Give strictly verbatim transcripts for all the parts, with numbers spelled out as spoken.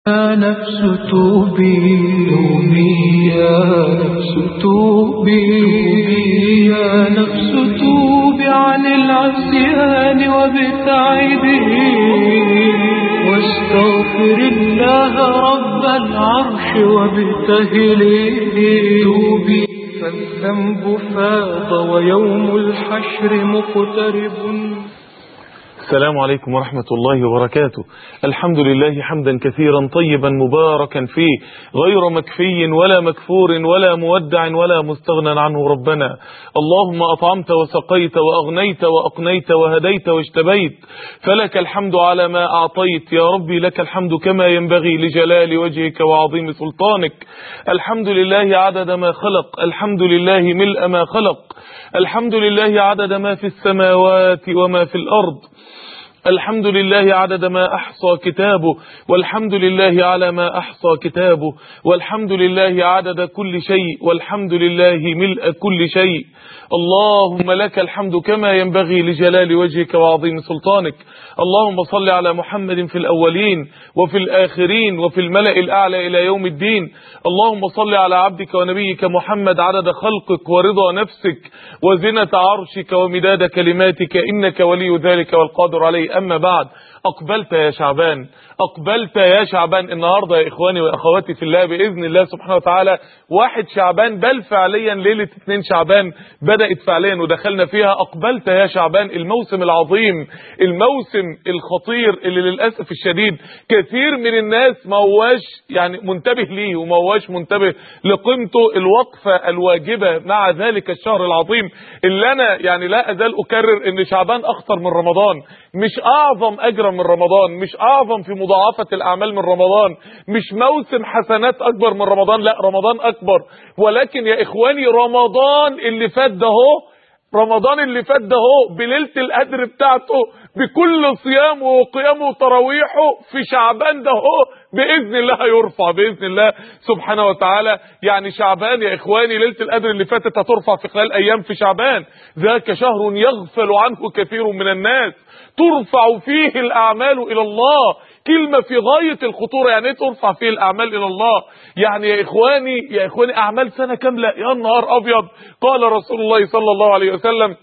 يا نفس توبي توبي يا نفس توبي يا نفس توبي عن العصيان وابتعدي واستغفر الله رب العرش وابتهلي توبي فالذنب فاض ويوم الحشر مقترب. السلام عليكم ورحمة الله وبركاته. الحمد لله حمدا كثيرا طيبا مباركا فيه غير مكفي ولا مكفور ولا مودع ولا مستغنى عنه ربنا. اللهم أطعمت وسقيت وأغنيت وأقنيت وهديت واجتبيت، فلك الحمد على ما أعطيت يا ربي، لك الحمد كما ينبغي لجلال وجهك وعظيم سلطانك. الحمد لله عدد ما خلق، الحمد لله ملء ما خلق، الحمد لله عدد ما في السماوات وما في الأرض، الحمد لله عدد ما أحصى كتابه، والحمد لله على ما أحصى كتابه، والحمد لله عدد كل شيء، والحمد لله ملء كل شيء. اللهم لك الحمد كما ينبغي لجلال وجهك وعظيم سلطانك. اللهم صل على محمد في الأولين وفي الآخرين وفي الملأ الأعلى إلى يوم الدين. اللهم صل على عبدك ونبيك محمد عدد خلقك ورضا نفسك وزنة عرشك ومداد كلماتك، إنك ولي ذلك والقادر عليه. أما بعد، أقبلت يا شعبان، أقبلت يا شعبان. النهاردة يا إخواني وأخواتي في الله بإذن الله سبحانه وتعالى واحد شعبان، بل فعليا ليلة اثنين شعبان بدأت فعليا ودخلنا فيها. أقبلت يا شعبان، الموسم العظيم، الموسم الخطير اللي للأسف الشديد كثير من الناس ما هواش يعني منتبه ليه وما هواش منتبه لقيمته، الوقفة الواجبة مع ذلك الشهر العظيم اللي أنا يعني لا أزال أكرر إن شعبان أخطر من رمضان، مش أعظم أجرا من رمضان، مش أعظم في مضاعفة الأعمال من رمضان، مش موسم حسنات أكبر من رمضان، لا رمضان أكبر. ولكن يا إخواني رمضان اللي فات ده هو رمضان اللي فات ده هو بليلة القدر بتاعته بكل صيامه وقيامه وتراويحه في شعبان ده هو بإذن الله هيرفع بإذن الله سبحانه وتعالى. يعني شعبان يا إخواني ليلة القدر اللي فاتت هترفع في خلال أيام في شعبان. ذاك شهر يغفل عنه كثير من الناس، ترفع فيه الأعمال إلى الله. كلمة في غاية الخطورة. يعني ايه ترفع فيه الأعمال إلى الله؟ يعني يا إخواني يا إخواني أعمال سنة كاملة، يا نهار أبيض. قال رسول الله صلى الله عليه وسلم: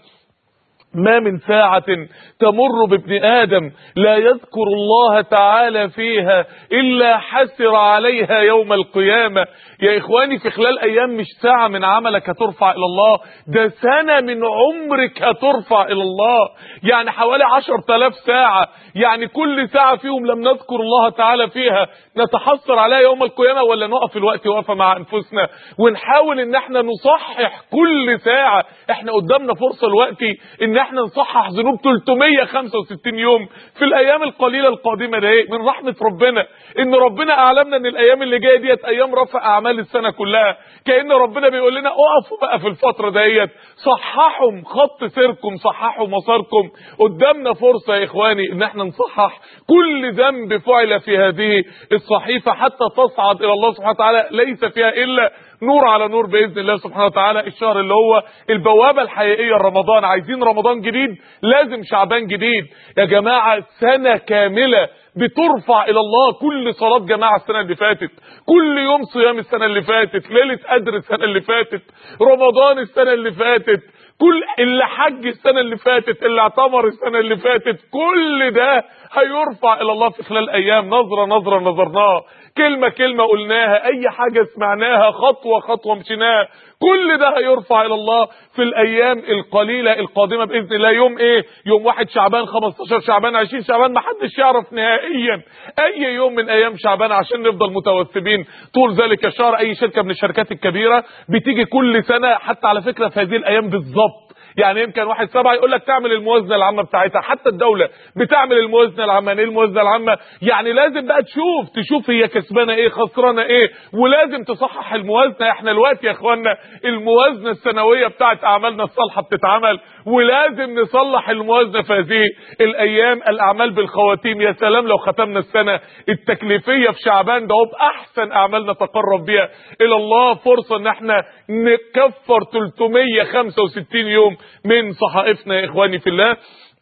ما من ساعة تمر بابن آدم لا يذكر الله تعالى فيها إلا حسر عليها يوم القيامة. يا إخواني في خلال أيام مش ساعة من عملك هترفع إلى الله، ده سنة من عمرك هترفع إلى الله. يعني حوالي عشر تلاف ساعة، يعني كل ساعة فيهم لم نذكر الله تعالى فيها نتحسر عليها يوم القيامة. ولا نقف الوقت وقفة مع أنفسنا ونحاول إن احنا نصحح كل ساعة. احنا قدامنا فرصة الوقت إن احنا نصحح ذنوب ثلاثمية وخمسة وستين يوم في الايام القليله القادمه. ده من رحمه ربنا ان ربنا اعلمنا ان الايام اللي جايه ديت ايام رفع اعمال السنه كلها. كأن ربنا بيقول لنا اقفوا بقى في الفتره ديت، صححوا خط سيركم، صححوا مساركم. قدامنا فرصه يا اخواني ان احنا نصحح كل ذنب فعل في هذه الصحيفه حتى تصعد الى الله سبحانه وتعالى ليس فيها الا نور على نور باذن الله سبحانه وتعالى. الشهر اللي هو البوابه الحقيقيه لرمضان. عايزين رمضان جديد لازم شعبان جديد يا جماعه. سنه كامله بترفع الى الله، كل صلاه جماعه السنه اللي فاتت، كل يوم صيام السنه اللي فاتت، ليله قدر السنه اللي فاتت، رمضان السنه اللي فاتت، كل اللي حج السنه اللي فاتت، اللي اعتمر السنه اللي فاتت، كل ده هيرفع الى الله في خلال ايام. نظره نظره نظرناها، كلمه كلمه قلناها، اي حاجه سمعناها، خطوه خطوه مشيناها، كل ده هيرفع الى الله في الايام القليله القادمه باذن الله. يوم ايه؟ يوم واحد شعبان، خمستاشر شعبان، عشرين شعبان، ما حدش يعرف نهائيا اي يوم من ايام شعبان عشان نفضل متوثبين طول ذلك الشهر. اي شركه من الشركات الكبيره بتيجي كل سنه، حتى على فكره في هذه الايام بالظبط. يعني يمكن واحد سبعة يقول لك تعمل الموازنه العامه بتاعتها، حتى الدوله بتعمل الموازنه العامه. ايه الموازنه العامه؟ يعني لازم بقى تشوف تشوف هي كسبانه ايه خسرانه ايه، ولازم تصحح الموازنه. احنا دلوقتي يا اخوانا الموازنه السنويه بتاعت اعمالنا الصالحه بتتعمل، ولازم نصلح الموازنه في هذه الايام. الاعمال بالخواتيم، يا سلام لو ختمنا السنه التكليفيه في شعبان ده باحسن اعمالنا نتقرب بها الى الله. فرصه ان احنا نكفر ثلاثمية وخمسة وستين يوم من صحائفنا يا اخواني في الله.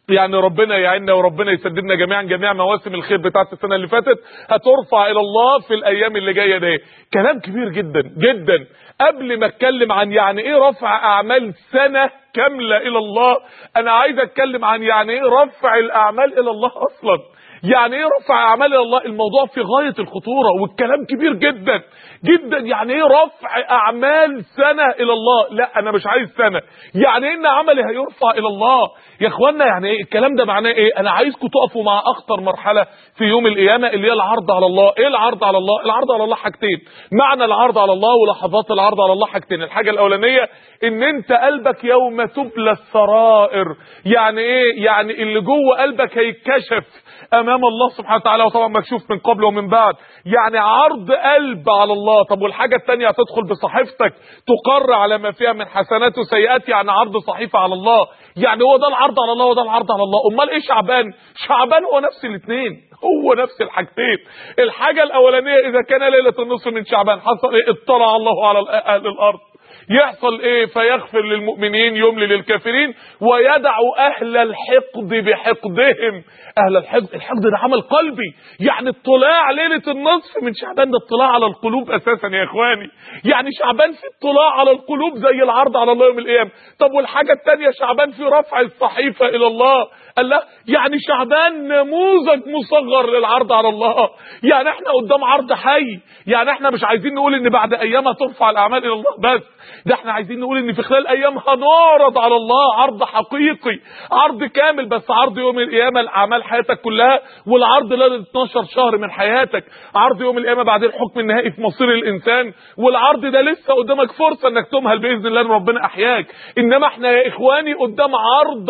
يعني ربنا يعيننا وربنا يسددنا جميعا جميع مواسم الخير بتاعت السنه اللي فاتت هترفع الى الله في الايام اللي جايه دي. كلام كبير جدا جدا. قبل ما اتكلم عن يعني ايه رفع اعمال سنه كامله الى الله، انا عايز اتكلم عن يعني ايه رفع الاعمال الى الله اصلا. يعني ايه رفع اعمال الى الله؟ الموضوع في غايه الخطوره والكلام كبير جدا جدا. يعني ايه رفع اعمال سنه الى الله؟ لا انا مش عايز سنه. يعني ايه ان عملي هيرفع الى الله يا اخوانا؟ يعني ايه الكلام ده؟ معناه ايه؟ انا عايزكم تقفوا مع اخطر مرحله في يوم القيامه اللي هي العرض على الله. ايه العرض على الله؟ العرض على الله حاجتين. معنى العرض على الله ولحظات العرض على الله حاجتين. الحاجه الاولانيه ان انت قلبك يوم تبلى السرائر. يعني ايه؟ يعني اللي جوه قلبك هيتكشف امام الله سبحانه وتعالى، وطبعا مكشوف من قبل ومن بعد. يعني عرض قلب على الله. طب والحاجه الثانيه هتدخل بصحيفتك تقر على ما فيها من حسنات وسيئات، يعني عرض صحيفه على الله. يعني هو ده العرض على الله وده العرض على الله. امال ايه شعبان؟ شعبان هو نفس الاثنين، هو نفس الحاجتين. الحاجه الاولانيه اذا كان ليله النصف من شعبان حصل ايه؟ اطلع الله على اهل الارض. يحصل ايه؟ فيغفر للمؤمنين يملي للكافرين ويدع اهل الحقد بحقدهم. اهل الحقد، الحقد ده عمل قلبي. يعني اطلاع ليله النصف من شعبان ده اطلاع على القلوب اساسا يا اخواني. يعني شعبان في اطلاع على القلوب زي العرض على الله يوم القيامه. طب والحاجه الثانيه شعبان في رفع الصحيفه الى الله. قال لا يعني شعبان نموذج مصغر للعرض على الله. يعني احنا قدام عرض حي. يعني احنا مش عايزين نقول ان بعد ايام هترفع الاعمال الى الله بس، ده احنا عايزين نقول ان في خلال ايام هنعرض على الله عرض حقيقي، عرض كامل. بس عرض يوم القيامه الاعمال حياتك كلها، والعرض ليله اتناشر شهر من حياتك. عرض يوم القيامه بعد الحكم النهائي في مصير الانسان، والعرض ده لسه قدامك فرصه انك تمهل باذن الله ان ربنا احياك. انما احنا يا اخواني قدام عرض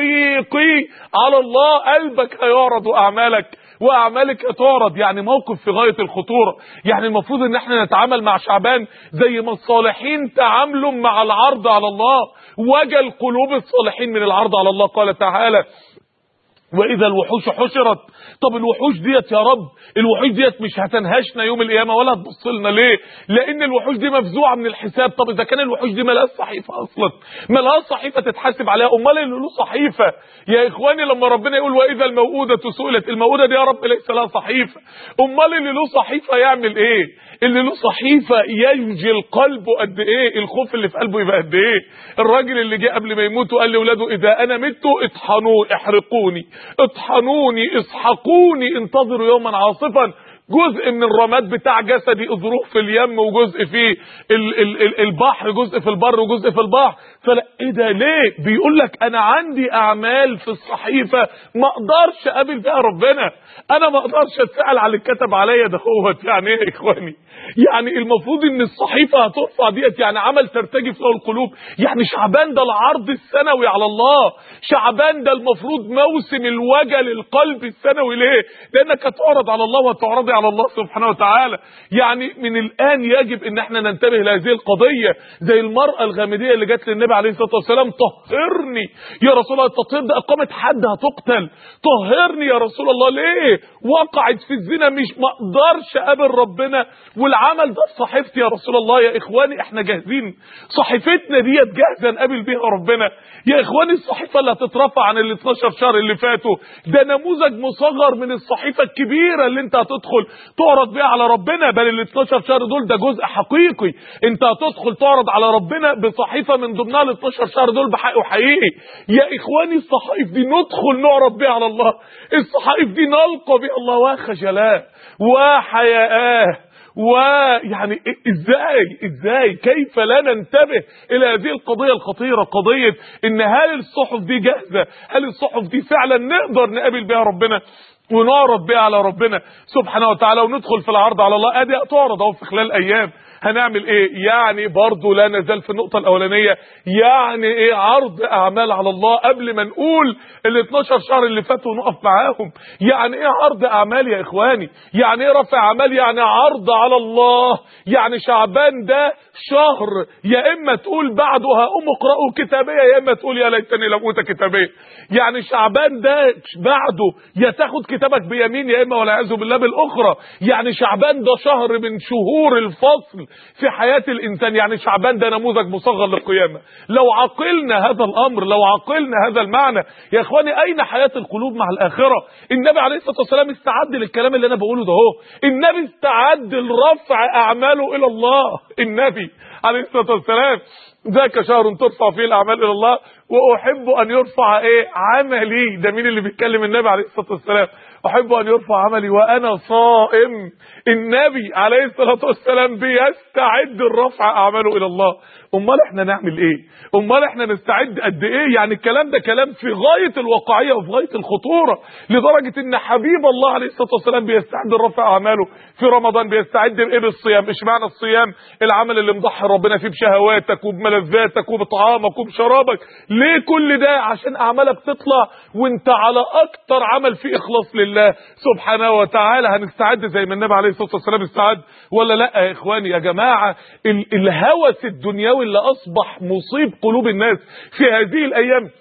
حقيقي على الله. قلبك هيعرض واعمالك واعمالك هتعرض. يعني موقف في غايه الخطوره. يعني المفروض ان احنا نتعامل مع شعبان زي ما الصالحين تعاملوا مع العرض على الله. وجل قلوب الصالحين من العرض على الله. قال تعالى واذا الوحوش حشرت. طب الوحوش ديت يا رب، الوحوش ديت مش هتنهشنا يوم القيامه ولا هتبص لنا ليه؟ لان الوحوش دي مفزوعه من الحساب. طب اذا كان الوحوش دي ملهاش صحيفه اصلا، ملهاش صحيفه تتحاسب عليها، امال اللي له صحيفه يا اخواني لما ربنا يقول واذا الموءوده سئلت، الموءوده دي يا رب ليس لها صحيفه. امال اللي له صحيفه يعمل ايه؟ اللي له صحيفه ينجي القلب قد ايه؟ الخوف اللي في قلبه يبقى قد ايه؟ الراجل اللي جه قبل ما يموت وقال لاولاده اذا انا مت اطحنوا احرقوني اطحنوني اسحقوني انتظروا يوما عاصفا. جزء من الرماد بتاع جسدي اضروه في اليم، وجزء في ال ال ال البحر، جزء في البر وجزء في البحر. فلا ايه ده؟ ليه؟ بيقول لك انا عندي اعمال في الصحيفه ما اقدرش اقابل بيها ربنا. انا ما اقدرش اتسال على اللي اتكتب عليا ده. هو يعني ايه يا اخواني؟ يعني المفروض ان الصحيفه هترفع ديت، يعني عمل ترتجف له القلوب. يعني شعبان ده العرض السنوي على الله. شعبان ده المفروض موسم الوجل القلب السنوي. ليه؟ لانك هتعرض على الله وتعرضي على الله سبحانه وتعالى. يعني من الان يجب ان احنا ننتبه لهذه القضيه. زي المراه الغامديه اللي جت للنبي عليه الصلاه والسلام طهرني يا رسول الله. التطهير ده اقامه حد هتقتل. طهرني يا رسول الله. ليه؟ وقعت في الزنا، مش ما اقدرش اقابل ربنا والعمل ده في صحيفتي يا رسول الله. يا اخواني احنا جاهزين؟ صحيفتنا ديت جاهزه نقابل بيها ربنا يا اخواني؟ الصحيفه اللي هتترفع عن ال اتناشر شهر اللي فاتوا ده نموذج مصغر من الصحيفه الكبيره اللي انت هتدخل تعرض بيها على ربنا. بل ال اتناشر شهر دول ده جزء حقيقي. انت هتدخل تعرض على ربنا بصحيفه من ضمنها ال اتناشر شهر دول بحق وحقيقي. يا اخواني الصحائف دي ندخل نعرض بيها على الله. الصحائف دي نلقى بها الله وخجلاه وحياءه. ويعني ازاي ازاي كيف لا ننتبه الى هذه القضيه الخطيره؟ قضيه ان هل الصحف دي جاهزه؟ هل الصحف دي فعلا نقدر نقابل بها ربنا ونعرض بها على ربنا سبحانه وتعالى وندخل في العرض على الله؟ ادي تعرض اهو في خلال ايام. هنعمل ايه؟ يعني برضو لا نزال في النقطة الاولانية. يعني ايه عرض اعمال على الله؟ قبل ما نقول ال اتناشر شهر اللي فاتوا ونقف معاهم، يعني ايه عرض اعمال يا اخواني؟ يعني ايه رفع اعمال؟ يعني عرض على الله. يعني شعبان ده شهر يا اما تقول بعده هقوم اقرأوا كتابية، يا اما تقول يا ليتني لم اوت كتابية. يعني شعبان ده بعده يا تاخد كتابك بيمين يا اما والعياذ بالله بالاخرى. يعني شعبان ده شهر من شهور الفصل في حياة الإنسان. يعني شعبان ده نموذج مصغر للقيامة. لو عقلنا هذا الأمر، لو عقلنا هذا المعنى يا إخواني، أين حياة القلوب مع الآخرة؟ النبي عليه الصلاة والسلام استعد للكلام اللي أنا بقوله ده هو. النبي استعد لرفع أعماله إلى الله. النبي عليه الصلاة والسلام ذاك شهر ترفع فيه الأعمال إلى الله وأحب أن يرفع إيه عملي. ده مين اللي بيتكلم؟ النبي عليه الصلاة والسلام. أحب أن يرفع عملي وأنا صائم. النبي عليه الصلاة والسلام بيستعد لرفع أعماله إلى الله. أمال إحنا نعمل إيه؟ أمال إحنا نستعد قد إيه؟ يعني الكلام ده كلام في غاية الواقعية وفي غاية الخطورة، لدرجة إن حبيب الله عليه الصلاة والسلام بيستعد لرفع أعماله في رمضان. بيستعد بإيه؟ بالصيام. إيش معنى الصيام؟ العمل اللي مضحي ربنا فيه بشهواتك وبملذاتك وبطعامك وبشرابك. ليه كل ده؟ عشان أعمالك تطلع وانت على أكتر عمل فيه إخلاص لله سبحانه وتعالى. هنستعد زي ما النبي عليه الصلاة والسلام استعد ولا لا يا إخواني؟ يا جماعة الهوس الدنيوي اللي أصبح مصيب قلوب الناس في هذه الأيام،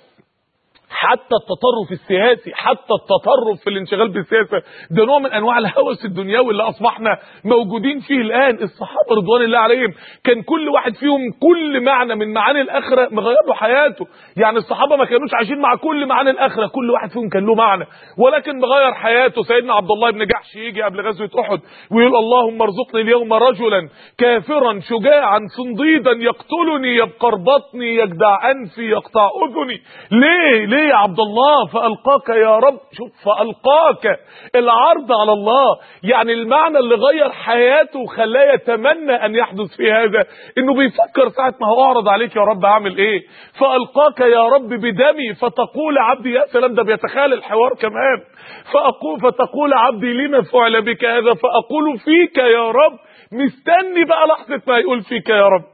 حتى التطرف السياسي، حتى التطرف في الانشغال بالسياسة، ده نوع من انواع الهوس الدنيوي اللي اصبحنا موجودين فيه الان. الصحابة رضوان الله عليهم كان كل واحد فيهم كل معنى من معاني الاخرة مغير له حياته. يعني الصحابة ما كانوش عايشين مع كل معاني الاخرة، كل واحد فيهم كان له معنى ولكن مغير حياته. سيدنا عبد الله بن جحش يجي قبل غزوة احد ويقول اللهم ارزقني اليوم رجلا كافرا شجاعا صنديدا يقتلني يبقر بطني يجدع انفي يقطع اذني. ليه ليه يا عبد الله؟ فألقاك يا رب. شوف، فألقاك، العرض على الله. يعني المعنى اللي غير حياته وخلاه يتمنى أن يحدث في هذا إنه بيفكر ساعة ما هو أعرض عليك يا رب أعمل إيه؟ فألقاك يا رب بدمي فتقول عبدي، يا سلام، ده بيتخيل الحوار كمان. فأقول فتقول عبدي لما فعل بك هذا؟ فأقول فيك يا رب. مستني بقى لحظة ما يقول فيك يا رب.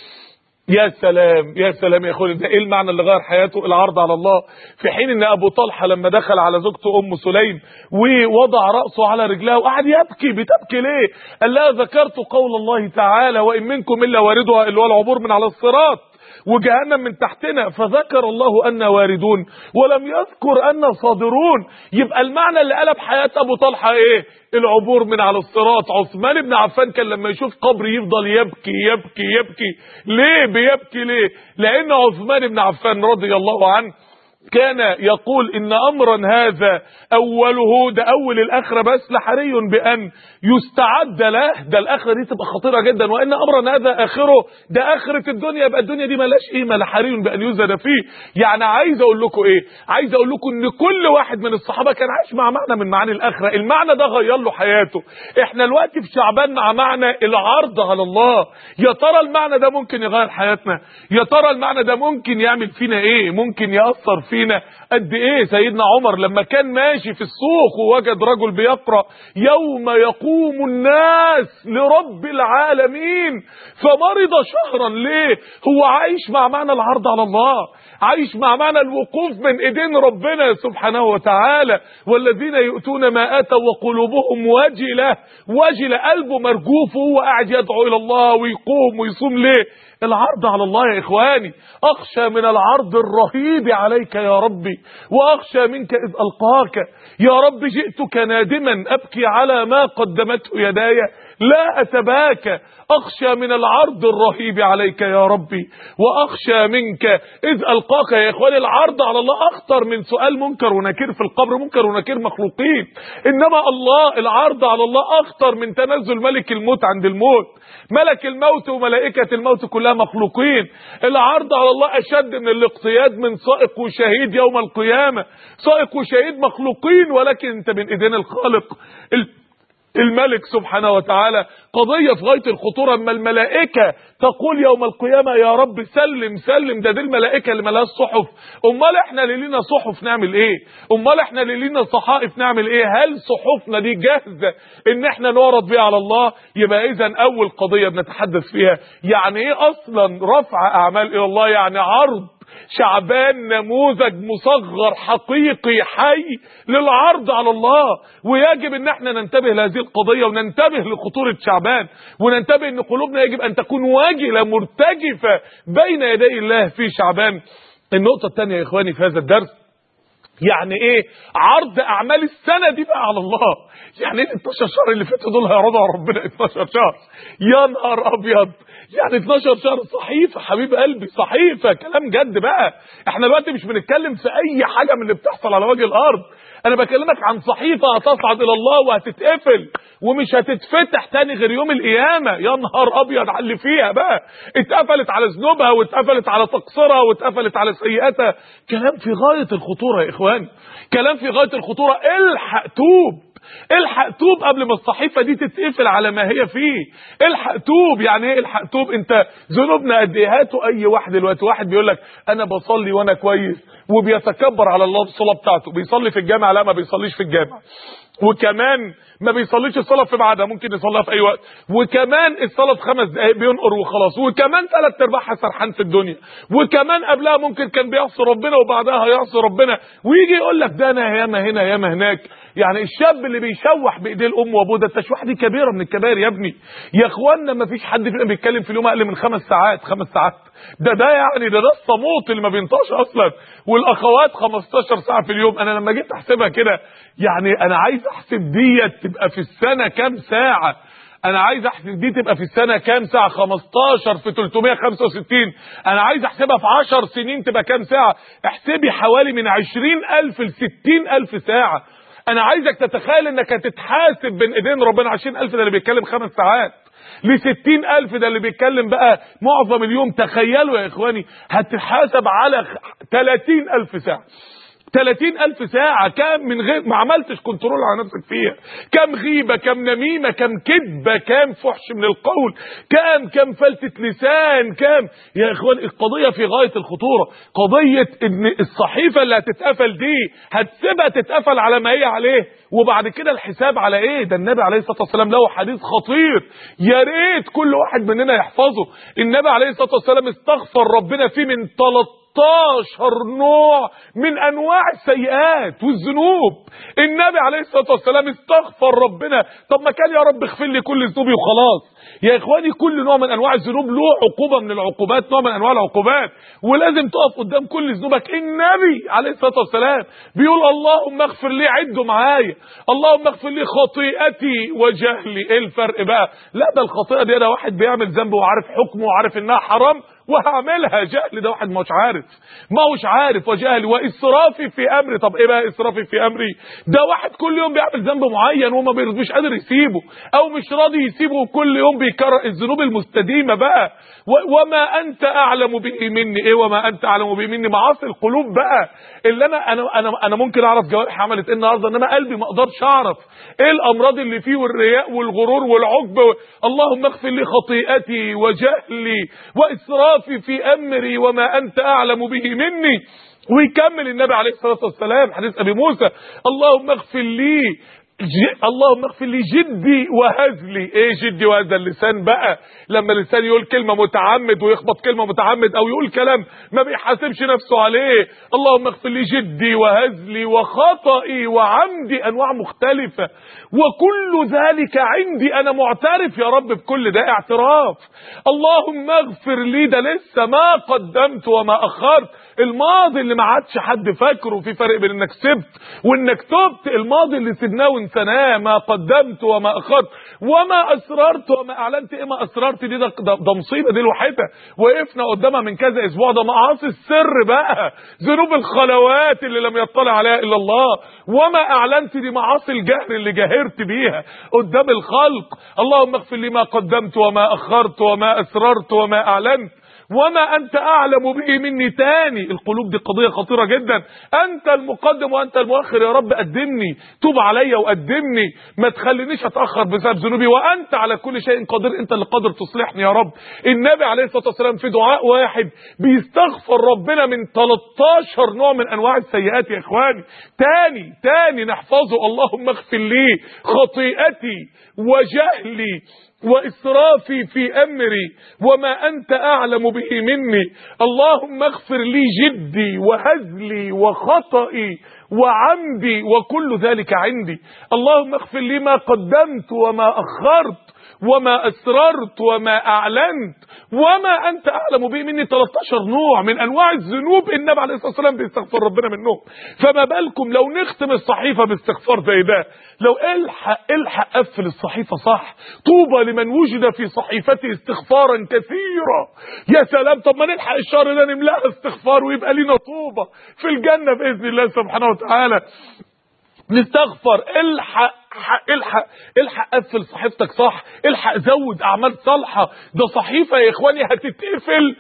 يا سلام يا سلام يا اخواني، ده ايه المعنى اللي غير حياته؟ العرض على الله. في حين ان ابو طلحه لما دخل على زوجته ام سليم ووضع راسه على رجلها وقعد يبكي، بتبكي ليه؟ قال لها ذكرت قول الله تعالى وان منكم الا واردها، اللي هو العبور من على الصراط وجهنم من تحتنا، فذكر الله أننا واردون ولم يذكر أننا صادرون. يبقى المعنى اللي قلب حياة أبو طلحة إيه؟ العبور من على الصراط. عثمان بن عفان كان لما يشوف قبر يفضل يبكي يبكي يبكي. ليه بيبكي؟ ليه؟ لأن عثمان بن عفان رضي الله عنه كان يقول إن أمرا هذا أوله، ده أول الآخرة بس، لحري بأن يستعد له. ده الآخرة دي تبقى خطيرة جدا. وإن أمرا هذا آخره، ده آخرة الدنيا، يبقى الدنيا دي ملاش قيمة، لحري بأن يزهد فيه. يعني عايز أقول لكم إيه؟ عايز أقول لكم إن كل واحد من الصحابة كان عايش مع معنى من معاني الآخرة. المعنى ده غير له حياته. إحنا الوقت في شعبان مع معنى العرض على الله. يا ترى المعنى ده ممكن يغير حياتنا؟ يا ترى المعنى ده ممكن يعمل فينا إيه؟ ممكن يأثر فينا قد ايه؟ سيدنا عمر لما كان ماشي في السوق ووجد رجل بيقرأ يوم يقوم الناس لرب العالمين فمرض شهرا. ليه؟ هو عايش مع معنى العرض على الله، عايش مع معنى الوقوف من ايدين ربنا سبحانه وتعالى. والذين يؤتون ما اتوا وقلوبهم وجلة، وجلة، قلبه مرجوف وهو قاعد يدعو الى الله ويقوم ويصوم. ليه؟ العرض على الله يا إخواني. أخشى من العرض الرهيب عليك يا ربي، وأخشى منك إذ ألقاك. يا رب جئتك نادما أبكي على ما قدمته يداي لا أتباكى. أخشى من العرض الرهيب عليك يا ربي، وأخشى منك إذ ألقاك. يا إخواني العرض على الله أخطر من سؤال منكر ونكير في القبر. منكر ونكير مخلوقين، إنما الله العرض على الله أخطر من تنزل ملك الموت عند الموت. ملك الموت وملائكة الموت كلها مخلوقين. العرض على الله أشد من الاقتياد من سائق وشهيد يوم القيامة. سائق وشهيد مخلوقين، ولكن أنت من إيدين الخالق الملك سبحانه وتعالى. قضية في غاية الخطورة. اما الملائكة تقول يوم القيامة يا رب سلم سلم، ده دي الملائكة اللي ملهاش صحف. امال احنا اللي لينا صحف نعمل ايه؟ امال احنا اللي لينا صحائف نعمل ايه؟ هل صحفنا دي جاهزة ان احنا نعرض بيها على الله؟ يبقى اذا اول قضية بنتحدث فيها يعني ايه اصلا رفع اعمال الى الله؟ يعني عرض شعبان نموذج مصغر حقيقي حي للعرض على الله. ويجب ان احنا ننتبه لهذه القضية وننتبه لخطورة شعبان، وننتبه ان قلوبنا يجب ان تكون واجلة مرتجفة بين يدي الله في شعبان. النقطة الثانية يا اخواني في هذا الدرس يعني ايه عرض اعمال السنه دي بقى على الله؟ يعني ايه اتناشر شهر اللي فاتوا دول هيعرضوا على ربنا اتناشر شهر؟ يا نهار ابيض، يعني اتناشر شهر صحيفه حبيب قلبي، صحيفه كلام جد بقى. احنا دلوقتي مش بنتكلم في اي حاجه من اللي بتحصل على وجه الارض، انا بكلمك عن صحيفه هتصعد الى الله وهتتقفل ومش هتتفتح تاني غير يوم القيامه. يا نهار ابيض على اللي فيها بقى، اتقفلت على ذنوبها واتقفلت على تقصيرها واتقفلت على سيئاتها. كلام في غايه الخطوره يا اخوان، كلام في غايه الخطوره. الحق توب، الحق توب قبل ما الصحيفه دي تتقفل على ما هي فيه. الحق توب. يعني ايه الحق توب؟ انت ذنوبنا قد ايه؟ هاتوا اي واحد دلوقتي، واحد بيقول لك انا بصلي وانا كويس وبيتكبر على الله الصلاه بتاعته، بيصلي في الجامع؟ لا، ما بيصليش في الجامع، وكمان ما بيصليش الصلاه في ميعادها، ممكن يصليها في اي وقت، وكمان الصلاه في خمس دقائق بينقر وخلاص، وكمان ثلاث ارباعها سرحان في الدنيا، وكمان قبلها ممكن كان بيعصي ربنا وبعدها هيعصي ربنا، ويجي يقول لك ده انا ياما هنا ياما هناك. يعني الشاب اللي بيشوح بايديه الام وابوه، ده التشويح دي كبيره من الكبائر يا ابني. يا اخوانا ما فيش حد فينا بيتكلم في اليوم اقل من خمس ساعات. خمس ساعات ده ده يعني ده ده الصموت اللي ما بينطقش اصلا. والاخوات خمستاشر ساعه في اليوم. انا لما جيت احسبها كده، يعني انا عايز احسب ديت تبقى في السنه كام ساعه. انا عايز احسب دي تبقى في السنه كام ساعه. خمستاشر في تلتمية وخمسة وستين، انا عايز احسبها في عشر سنين تبقى كام ساعه. احسبي حوالي من عشرين الف ل ستين الف ساعه. انا عايزك تتخيل انك هتتحاسب بين ايدين ربنا. عشرين الف ده اللي بيتكلم خمس ساعات، ل ستين الف ده اللي بيتكلم بقى معظم اليوم. تخيلوا يا اخواني هتتحاسب على تلاتين الف ساعه. تلاتين الف ساعة كام من غير ما عملتش كنترول على نفسك فيها. كام غيبة، كام نميمة، كام كذبة، كام فحش من القول، كام كام فلتة لسان، كام. يا اخوان القضية في غاية الخطورة. قضية ان الصحيفة اللي هتتقفل دي هتسيبها تتقفل على ما هي عليه، وبعد كده الحساب على ايه؟ ده النبي عليه الصلاة والسلام له حديث خطير يا ريت كل واحد مننا يحفظه. النبي عليه الصلاة والسلام استغفر ربنا فيه من ثلاثة عشر نوع من انواع السيئات والذنوب. النبي عليه الصلاه والسلام استغفر ربنا. طب ما كان يا رب اغفر لي كل ذنوبي وخلاص. يا اخواني كل نوع من انواع الذنوب له عقوبه من العقوبات، نوع من انواع العقوبات، ولازم تقف قدام كل ذنوبك. النبي عليه الصلاه والسلام بيقول اللهم اغفر لي، عدوا معايا، اللهم اغفر لي خطيئتي وجهلي. ايه الفرق بقى؟ لا ده الخطيئه دي ده واحد بيعمل ذنب وعارف حكمه وعارف انها حرام وهعملها. جهل ده واحد مش عارف، ما هوش عارف. وجهل واسرافي في امري. طب ايه بقى اسرافي في امري؟ ده واحد كل يوم بيعمل ذنب معين وما مش قادر يسيبه او مش راضي يسيبه، وكل يوم بيكرر الذنوب المستديمه بقى. وما انت اعلم به مني. ايه وما انت اعلم به مني؟ معاصي القلوب بقى، اللي انا انا انا, أنا ممكن اعرف جوارح عملت ايه النهارده، انما قلبي ما اقدرش اعرف ايه الامراض اللي فيه، والرياء والغرور والعجب. اللهم اغفر لي خطيئتي وجهلي واسرافي في امري وما انت اعلم به مني. ويكمل النبي عليه الصلاه والسلام حديث ابي موسى اللهم اغفر لي ج... اللهم اغفر لي جدي وهزلي. ايه جدي وهزل؟ اللسان بقى، لما اللسان يقول كلمه متعمد ويخبط كلمه متعمد او يقول كلام ما بيحاسبش نفسه عليه. اللهم اغفر لي جدي وهزلي وخطئي وعمدي، انواع مختلفه، وكل ذلك عندي. انا معترف يا رب بكل ده، اعتراف. اللهم اغفر لي، ده لسه ما قدمت وما اخرت. الماضي اللي ما عادش حد فاكره. في فرق بين انك سبت وانك تبت. الماضي اللي سبناه وانسناه، ما قدمت وما اخرت وما اسررت وما اعلنت. ايه ما اسررت دي؟ ده, ده, ده مصيبه دي لوحدها، وقفنا قدامها من كذا اسبوع. ده معاصي السر بقى، ذنوب الخلوات اللي لم يطلع عليها الا الله. وما اعلنت دي معاصي الجهر اللي جاهرت بيها قدام الخلق. اللهم اغفر لي ما قدمت وما اخرت وما اسررت وما اعلنت وما انت اعلم به مني. تاني القلوب دي قضيه خطيره جدا. انت المقدم وانت المؤخر يا رب، قدمني، توب عليا وقدمني، ما تخلينيش اتاخر بسبب ذنوبي، وانت على كل شيء قادر، انت اللي قادر تصلحني يا رب. النبي عليه الصلاه والسلام في دعاء واحد بيستغفر ربنا من تلتاشر نوع من انواع السيئات. يا اخواني تاني تاني نحفظه. اللهم اغفر لي خطيئتي وجهلي وإسرافي في أمري وما أنت أعلم به مني. اللهم اغفر لي جدي وهزلي وخطئي وعمدي وكل ذلك عندي. اللهم اغفر لي ما قدمت وما أخرت وما أسررت وما أعلنت وما أنت أعلم به مني. ثلاثة عشر نوع من أنواع الذنوب النبي عليه الصلاة والسلام بيستغفر ربنا منهم، فما بالكم لو نختم الصحيفة باستغفار زي ده؟ لو الحق الحق قفل الصحيفة صح. طوبى لمن وجد في صحيفته استغفارا كثيرا. يا سلام، طب ما نلحق الشهر ده نملأها استغفار ويبقى لنا طوبة في الجنة بإذن الله سبحانه وتعالى. نستغفر. الحق الحق الحق قفل صحيفتك صح، الحق زود اعمال صالحه. ده صحيفه يا اخواني هتتقفل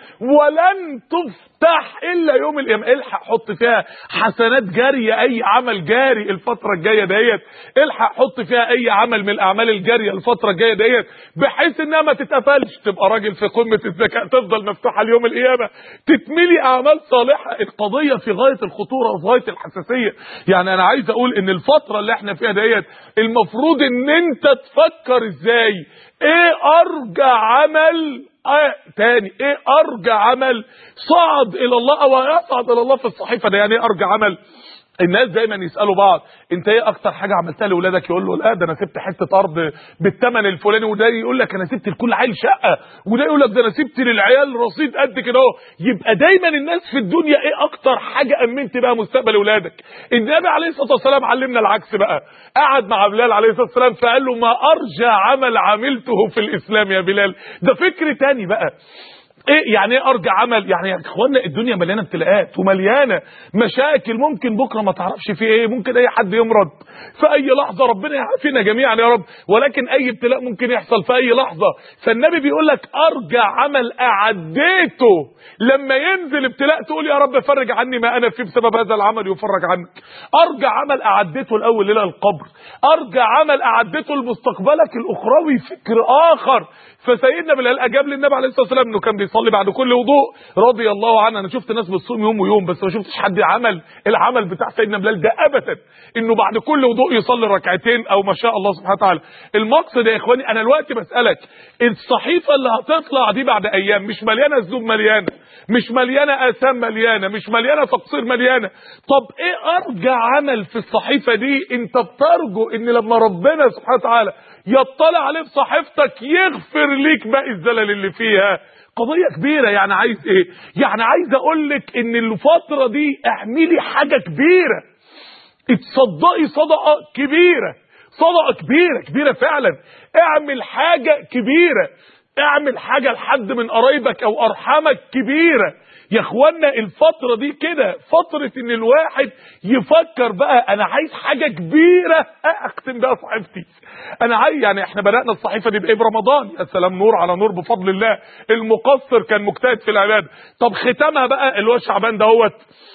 ولن تفتح الا يوم القيامه. الحق حط فيها حسنات جاريه، اي عمل جاري الفتره الجايه ديت الحق حط فيها اي عمل من الاعمال الجاريه الفتره الجايه ديت، بحيث انها ما تتقفلش، تبقى راجل في قمه الذكاء تفضل مفتوحه ليوم القيامه، تتملي اعمال صالحه. القضيه في غايه الخطوره وفي غايه الحساسيه. يعني انا عايز اقول ان الفتره اللي احنا فيها ديت المفروض ان انت تفكر ازاي ايه ارجع عمل آه تاني ايه ارجع عمل صعد الى الله او يصعد الى الله في الصحيفه ده. يعني ايه ارجع عمل؟ الناس دايما يسالوا بعض انت ايه اكتر حاجه عملتها لاولادك؟ يقول له لا ده انا سبت حته ارض بالثمن الفلاني، وده يقول لك انا سبت لكل عيل شقه، وده يقول لك ده انا سبت للعيال رصيد قد كده اهو. يبقى دايما الناس في الدنيا ايه اكتر حاجه امنت بقى مستقبل اولادك؟ النبي عليه الصلاه والسلام علمنا العكس بقى. قعد مع بلال عليه الصلاه والسلام فقال له ما ارجع عمل عملته في الاسلام يا بلال. ده فكر تاني بقى. ايه يعني ايه ارجع عمل؟ يعني يا اخوانا الدنيا مليانه ابتلاءات ومليانه مشاكل، ممكن بكره ما تعرفش في ايه، ممكن اي حد يمرض في اي لحظه، ربنا يعافينا جميعا يا رب، ولكن اي ابتلاء ممكن يحصل في اي لحظه. فالنبي بيقول لك ارجع عمل اعديته لما ينزل ابتلاء تقول يا رب فرج عني ما انا فيه بسبب هذا العمل يفرج عنك. ارجع عمل اعديته الاول ليله القبر، ارجع عمل اعديته لمستقبلك الاخروي فكر اخر. فسيدنا بلال اجاب للنبي عليه الصلاه والسلام انه كان بيصلي بعد كل وضوء رضي الله عنه. انا شفت ناس بتصوم يوم ويوم بس ما شفتش حد عمل العمل بتاع سيدنا بلال ده ابدا، انه بعد كل وضوء يصلي ركعتين او ما شاء الله سبحانه وتعالى. المقصد يا اخواني انا دلوقتي بسالك الصحيفه اللي هتطلع دي بعد ايام مش مليانه ذنوب، مليانه مش مليانه اثام، مليانه مش مليانه تقصير، مليانه. طب ايه ارجع عمل في الصحيفه دي انت بترجو ان لما ربنا سبحانه وتعالى يطلع عليه في صحيفتك يغفر ليك باقي الزلل اللي فيها؟ قضيه كبيره. يعني عايز ايه؟ يعني عايز اقول لك ان الفتره دي اعملي حاجه كبيره، اتصدقي صدقه كبيره، صدقه كبيره كبيره فعلا. اعمل حاجه كبيره، اعمل حاجه لحد من قرايبك او ارحامك كبيره. يا اخوانا الفتره دي كده فتره ان الواحد يفكر بقى انا عايز حاجه كبيره اختم بقى صحيفتي. انا عايز يعني احنا بدانا الصحيفه دي بايه؟ برمضان. يا سلام، نور على نور بفضل الله. المقصر كان مجتهد في العباده. طب ختامها بقى اللي هو شعبان دهوت.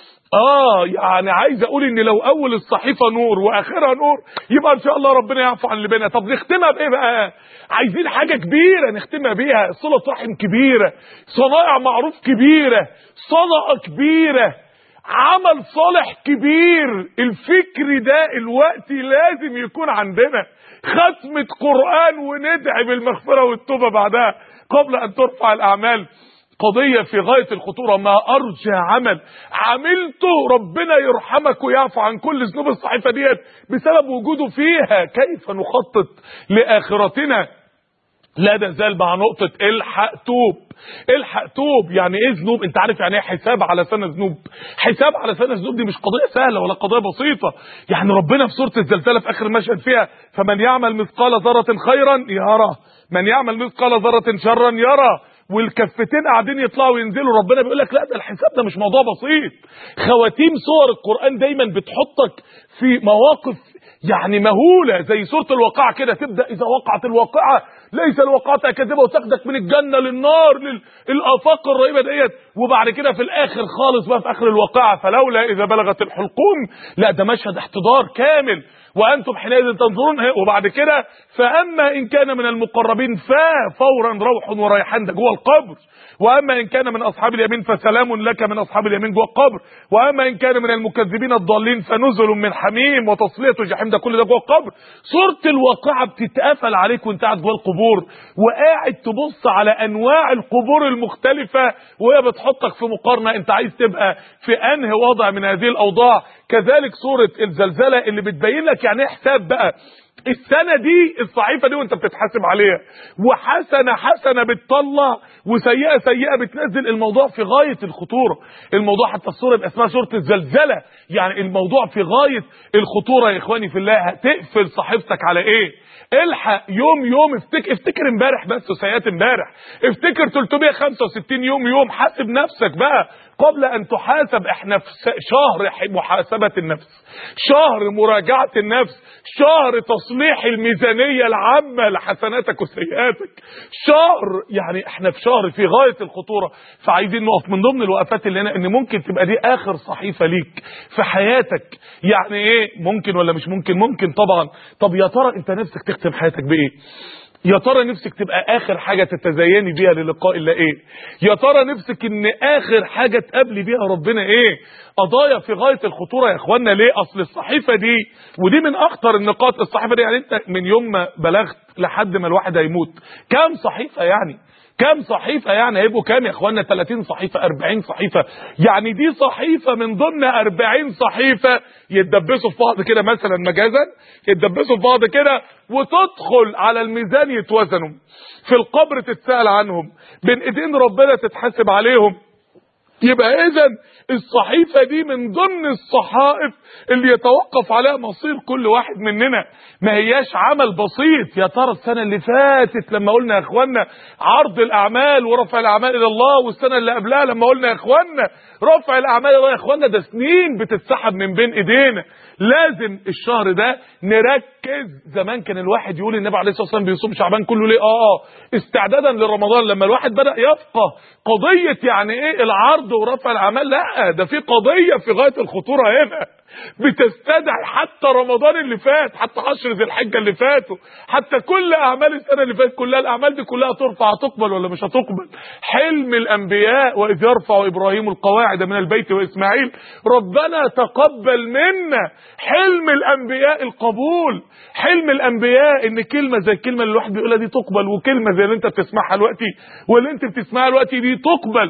اه يعني عايز اقول ان لو اول الصحيفه نور واخرها نور يبقى ان شاء الله ربنا يعفو عن اللي بينا. طب نختمها بايه بقى؟ عايزين حاجه كبيره نختمها بيها، صله رحم كبيره، صنائع معروف كبيره، صدقه كبيره، عمل صالح كبير. الفكر ده الوقت لازم يكون عندنا. ختمه قران وندعي بالمغفره والتوبه بعدها قبل ان ترفع الاعمال. قضية في غاية الخطورة. ما أرجى عمل عملته ربنا يرحمك ويعفو عن كل ذنوب الصحيفة ديت بسبب وجوده فيها. كيف نخطط لآخرتنا؟ لا نزال مع نقطة الحق توب. الحق توب يعني ايه ذنوب؟ انت عارف يعني ايه حساب على سنة ذنوب؟ حساب على سنة ذنوب دي مش قضية سهلة ولا قضية بسيطة. يعني ربنا في سورة الزلزلة في اخر المشهد فيها فمن يعمل مثقال ذرة خيرا يرى، من يعمل مثقال ذرة شرا يرى، والكفتين قاعدين يطلعوا وينزلوا. ربنا بيقول لك لا ده الحساب ده مش موضوع بسيط. خواتيم سور القرآن دايما بتحطك في مواقف يعني مهولة زي سورة الواقعة كده. تبدأ إذا وقعت الواقعة ليس الواقعة كاذبة وتاخدك من الجنة للنار للآفاق الرهيبة ديت، وبعد كده في الآخر خالص بقى في آخر الواقعة فلولا إذا بلغت الحلقوم. لا ده مشهد احتضار كامل وأنتم حينئذ تنظرون. وبعد كده فأما إن كان من المقربين ففورا روح وريحان ده جوه القبر، وأما إن كان من أصحاب اليمين فسلام لك من أصحاب اليمين جوه القبر، وأما إن كان من المكذبين الضالين فنزل من حميم وتصلية جحيم ده كل ده جوه القبر. سورة الواقعة بتتقفل عليك وانت قاعد جوه القبور وقاعد تبص على أنواع القبور المختلفة وهي بتحطك في مقارنة انت عايز تبقى في أنهي وضع من هذه الأوضاع. كذلك سورة الزلزلة اللي بتبين لك يعني ايه حساب بقى. السنه دي الصحيفه دي وانت بتتحاسب عليها، وحسنه حسنه بتطلع وسيئه سيئه بتنزل. الموضوع في غايه الخطوره، الموضوع حتى الصوره يبقى اسمها سوره الزلزله، يعني الموضوع في غايه الخطوره يا اخواني في الله. هتقفل صحيفتك على ايه؟ الحق يوم يوم، افتكر افتكر امبارح بس وسيئات امبارح، افتكر ثلاثمائة وخمسة وستين يوم يوم. حاسب نفسك بقى قبل ان تحاسب. احنا في شهر محاسبة النفس، شهر مراجعة النفس، شهر تصليح الميزانية العامة لحسناتك وسيئاتك، شهر يعني احنا في شهر في غاية الخطورة. فعايزين نقف من ضمن الوقفات اللي هنا ان ممكن تبقى دي اخر صحيفة ليك في حياتك. يعني ايه ممكن ولا مش ممكن؟ ممكن طبعا. طب يا ترى انت نفسك تختم حياتك بايه؟ يا ترى نفسك تبقى اخر حاجة تتزيني بيها للقاء الله ايه؟ يا ترى نفسك ان اخر حاجة تقابلي بيها ربنا ايه؟ قضايا في غاية الخطورة يا اخوانا. ليه؟ اصل الصحيفة دي، ودي من اخطر النقاط، الصحيفة دي يعني انت من يوم ما بلغت لحد ما الواحد هيموت كام صحيفة؟ يعني كام صحيفة؟ يعني هيبقوا كام يا اخوانا؟ ثلاثين صحيفة، أربعين صحيفة. يعني دي صحيفة من ضمن أربعين صحيفة يتدبسوا في بعض كده، مثلا مجازا يتدبسوا في بعض كده، وتدخل على الميزان يتوزنوا، في القبر تتسأل عنهم، بين ايدين ربنا تتحاسب عليهم. يبقى اذا الصحيفة دي من ضمن الصحائف اللي يتوقف عليها مصير كل واحد مننا. ما هياش عمل بسيط. يا ترى السنة اللي فاتت لما قلنا يا اخوانا عرض الاعمال ورفع الاعمال الى الله، والسنة اللي قبلها لما قلنا يا اخوانا رفع الاعمال الى الله، يا اخوانا ده سنين بتتسحب من بين ايدينا. لازم الشهر ده نركز. زمان كان الواحد يقول النبي عليه الصلاه والسلام بيصوم شعبان كله ليه؟ اه استعدادا لرمضان. لما الواحد بدا يفقه قضيه يعني ايه العرض ورفع الاعمال، لا ده في قضيه في غايه الخطوره هنا بتستدعي حتى رمضان اللي فات، حتى عشر ذي الحجه اللي فاتوا، حتى كل اعمال السنه اللي فاتت كلها. الاعمال دي كلها ترفع، هتقبل ولا مش هتقبل؟ حلم الانبياء واذ يرفع ابراهيم القواعد من البيت واسماعيل ربنا تقبل منا. حلم الانبياء القبول، حلم الانبياء ان كلمه زي الكلمه اللي الواحد بيقولها دي تقبل، وكلمه زي اللي انت بتسمعها دلوقتي واللي انت بتسمعها دلوقتي دي تقبل.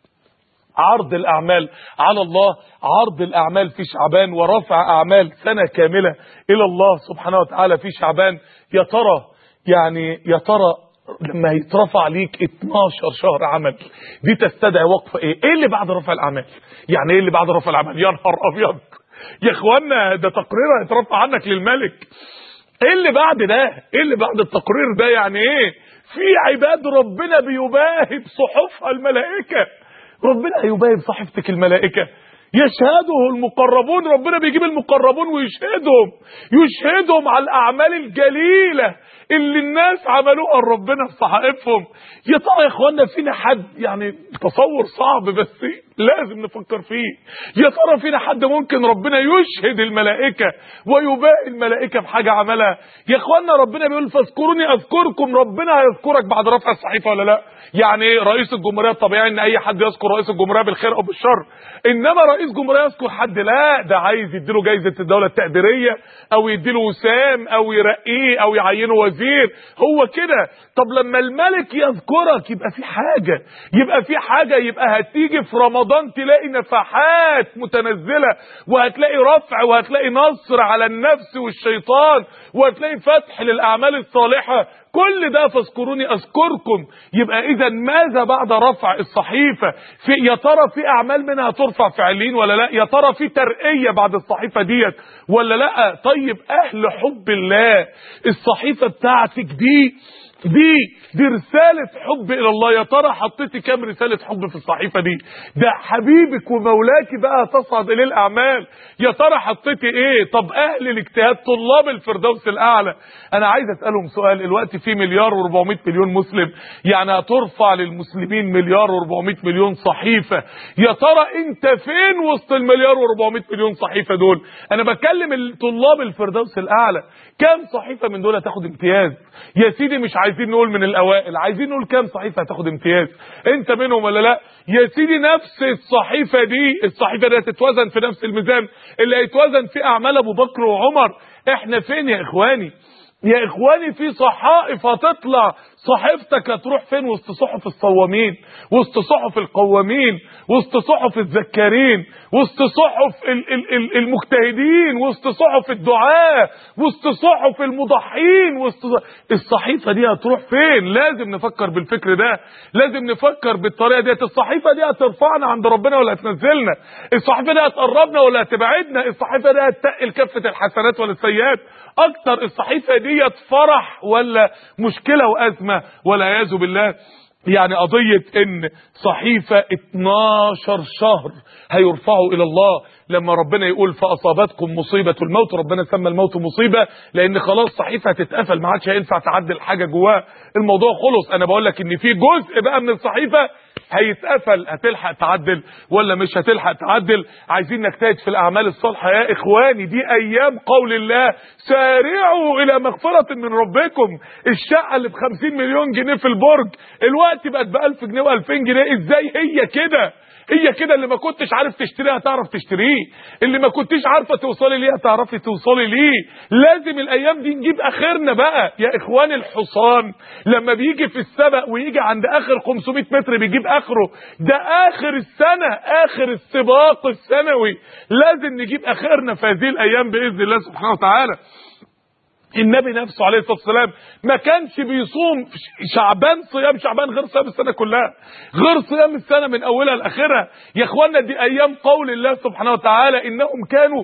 عرض الأعمال على الله، عرض الأعمال في شعبان، ورفع أعمال سنة كاملة إلى الله سبحانه وتعالى في شعبان. يا ترى يعني يا ترى لما يترفع ليك اتناشر شهر عمل دي تستدعي وقفة ايه؟ ايه اللي بعد رفع الأعمال؟ يعني ايه اللي بعد رفع الأعمال؟ يا نهار أبيض يا اخوانا، ده تقرير هيترفع عنك للملك. ايه اللي بعد ده؟ ايه اللي بعد التقرير ده؟ يعني ايه؟ في عباد ربنا بيباهي بصحفها الملائكة، ربنا هيباهي بصحيفتك الملائكة، يشهده المقربون، ربنا بيجيب المقربون ويشهدهم، يشهدهم على الأعمال الجليلة اللي الناس عملوها لربنا في صحائفهم. يا ترى يا اخوانا فينا حد، يعني تصور صعب بس لازم نفكر فيه، يا ترى فينا حد ممكن ربنا يشهد الملائكة ويباهي الملائكة بحاجة عملها؟ يا اخوانا ربنا بيقول فاذكروني اذكركم، ربنا هيذكرك بعد رفع الصحيفة ولا لا؟ يعني رئيس الجمهورية طبيعي ان اي حد يذكر رئيس الجمهورية بالخير او بالشر، انما رئيس جمهورية يذكر حد لا، ده عايز يديله جايزة الدولة التقديرية او يديله وسام او يرقيه او يعينه وزير، هو كده. طب لما الملك يذكرك يبقى في حاجة، يبقى في حاجة، يبقى هتيجي في رمضان تلاقي نفحات متنزلة، وهتلاقي رفع، وهتلاقي نصر على النفس والشيطان، وهتلاقي فتح للأعمال الصالحة. كل ده فاذكروني اذكركم. يبقى اذا ماذا بعد رفع الصحيفة؟ في يا ترى في اعمال منها ترفع فعلين ولا لا؟ يا ترى في ترقية بعد الصحيفة ديت ولا لا؟ طيب اهل حب الله، الصحيفة بتاعتك دي دي دي رسالة حب الى الله. يا ترى حطيتي كام رسالة حب في الصحيفة دي؟ ده حبيبك ومولاك بقى تصعد اليه الاعمال. يا ترى حطيتي ايه؟ طب اهل الاجتهاد طلاب الفردوس الاعلى، انا عايز اسالهم سؤال. الوقت في مليار واربعمائة مليون مسلم، يعني هترفع للمسلمين مليار واربعمائة مليون صحيفة. يا ترى انت فين وسط المليار واربعمائة مليون صحيفة دول؟ انا بكلم طلاب الفردوس الاعلى، كام صحيفة من دول هتاخد امتياز؟ يا سيدي مش عايزين نقول من الاوائل، عايزين نقول كام صحيفة هتاخد امتياز؟ انت منهم ولا لا؟ يا سيدي نفس الصحيفة دي، الصحيفة دي هتتوزن في نفس الميزان اللي هيتوزن في اعمال ابو بكر وعمر. احنا فين يا اخواني؟ يا اخواني في صحائف هتطلع، صحيفتك هتروح فين؟ وسط صحف الصوامين، وسط صحف القوامين، وسط صحف الذكارين، وسط صحف ال ال ال المجتهدين، وسط صحف الدعاة، وسط صحف المضحين، وسط الصحيفة دي هتروح فين؟ لازم نفكر بالفكر ده، لازم نفكر بالطريقة دي. الصحيفة دي هترفعنا عند ربنا ولا هتنزلنا؟ الصحيفة دي هتقربنا ولا هتبعدنا؟ الصحيفة دي هتتقل كفة الحسنات ولا السيئات اكتر؟ الصحيفة دي فرح ولا مشكلة وازمة والعياذ بالله؟ يعني قضية ان صحيفة اتناشر شهر هيرفعوا الى الله. لما ربنا يقول فاصابتكم مصيبة الموت، ربنا سمى الموت مصيبة لان خلاص صحيفة هتتقفل، ما عادش هينفع تعدل حاجة جواه، الموضوع خلص. انا بقول لك ان في جزء بقى من الصحيفة هيتقفل، هتلحق تعدل ولا مش هتلحق تعدل؟ عايزين نجتهد في الاعمال الصالحة يا اخواني، دي ايام قول الله سارعوا الى مغفرة من ربكم. الشقة اللي بخمسين مليون جنيه في البرج الوقت بقت بألف جنيه والفين جنيه. ازاي هي كده؟ هي كده اللي ما كنتش عارف تشتريها تعرف تشتريه، اللي ما كنتش عارفه توصلي ليه تعرفي توصلي ليه. لازم الايام دي نجيب اخرنا بقى يا اخوان. الحصان لما بيجي في السبق ويجي عند اخر خمسمية متر بيجيب اخره، ده اخر السنه، اخر السباق السنوي. لازم نجيب اخرنا في هذه الايام باذن الله سبحانه وتعالى. النبي نفسه عليه الصلاه والسلام ما كانش بيصوم شعبان صيام شعبان غير صيام السنه كلها، غير صيام السنه من اولها لاخرها. يا اخوانا دي ايام قول الله سبحانه وتعالى انهم كانوا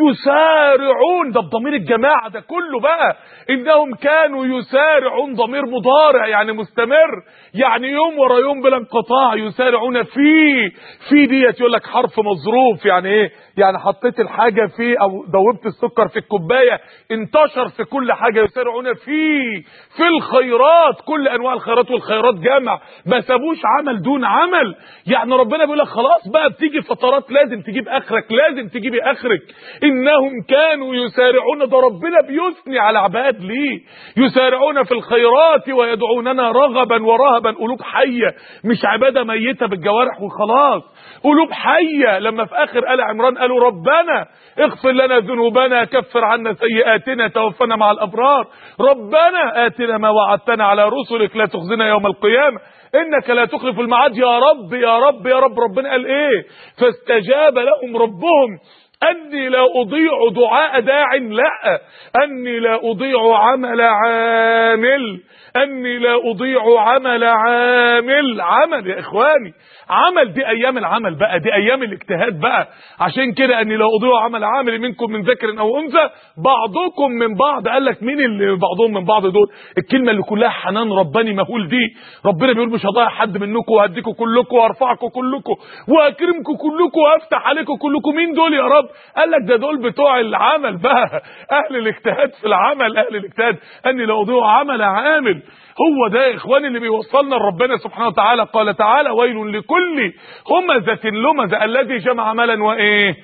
يسارعون، ده بضمير الجماعه ده كله بقى، انهم كانوا يسارعون ضمير مضارع يعني مستمر، يعني يوم ورا يوم بلا انقطاع يسارعون فيه. في ديت يقول لك حرف مظروف، يعني ايه؟ يعني حطيت الحاجه في او دوبت السكر في الكوبايه انتشر في كل حاجه. يسارعون فيه في الخيرات، كل انواع الخيرات، والخيرات جمع، ما سابوش عمل دون عمل. يعني ربنا بيقول لك خلاص بقى بتيجي فترات لازم تجيب اخرك، لازم تجيبي اخرك. انهم كانوا يسارعون، ده ربنا بيثني على عباد ليه يسارعون في الخيرات ويدعوننا رغبا ورهبا. قلوب حيه، مش عباده ميته بالجوارح وخلاص، قلوب حيه. لما في اخر آل عمران قالوا ربنا اغفر لنا ذنوبنا كفر عنا سيئاتنا توفنا مع الابرار، ربنا آتنا ما وعدتنا على رسلك لا تخزنا يوم القيامه انك لا تخلف الميعاد. يا رب يا رب يا رب. ربنا قال ايه؟ فاستجاب لهم ربهم اني لا اضيع دعاء داع، لا اني لا اضيع عمل عامل، اني لا اضيع عمل عامل. عمل يا اخواني، عمل. دي ايام العمل بقى، دي ايام الاجتهاد بقى. عشان كده اني لا اضيع عمل عامل منكم من ذكر او انثى بعضكم من بعض. قال لك مين اللي بعضهم من بعض دول؟ الكلمه اللي كلها حنان رباني مهول دي. ربنا بيقول مش هضيع حد منكم وهديكم كلكم وارفعكم كلكم واكرمكم كلكم وافتح عليكم كلكم. مين دول يا رب؟ قال لك ده دول بتوع العمل بقى، اهل الاجتهاد في العمل، اهل الاجتهاد. اني لا اضيع عمل عامل. هو ده يا اخواني اللي بيوصلنا لربنا سبحانه وتعالى. قال تعالى ويل لكل همزة لمزة الذي جمع مالا وايه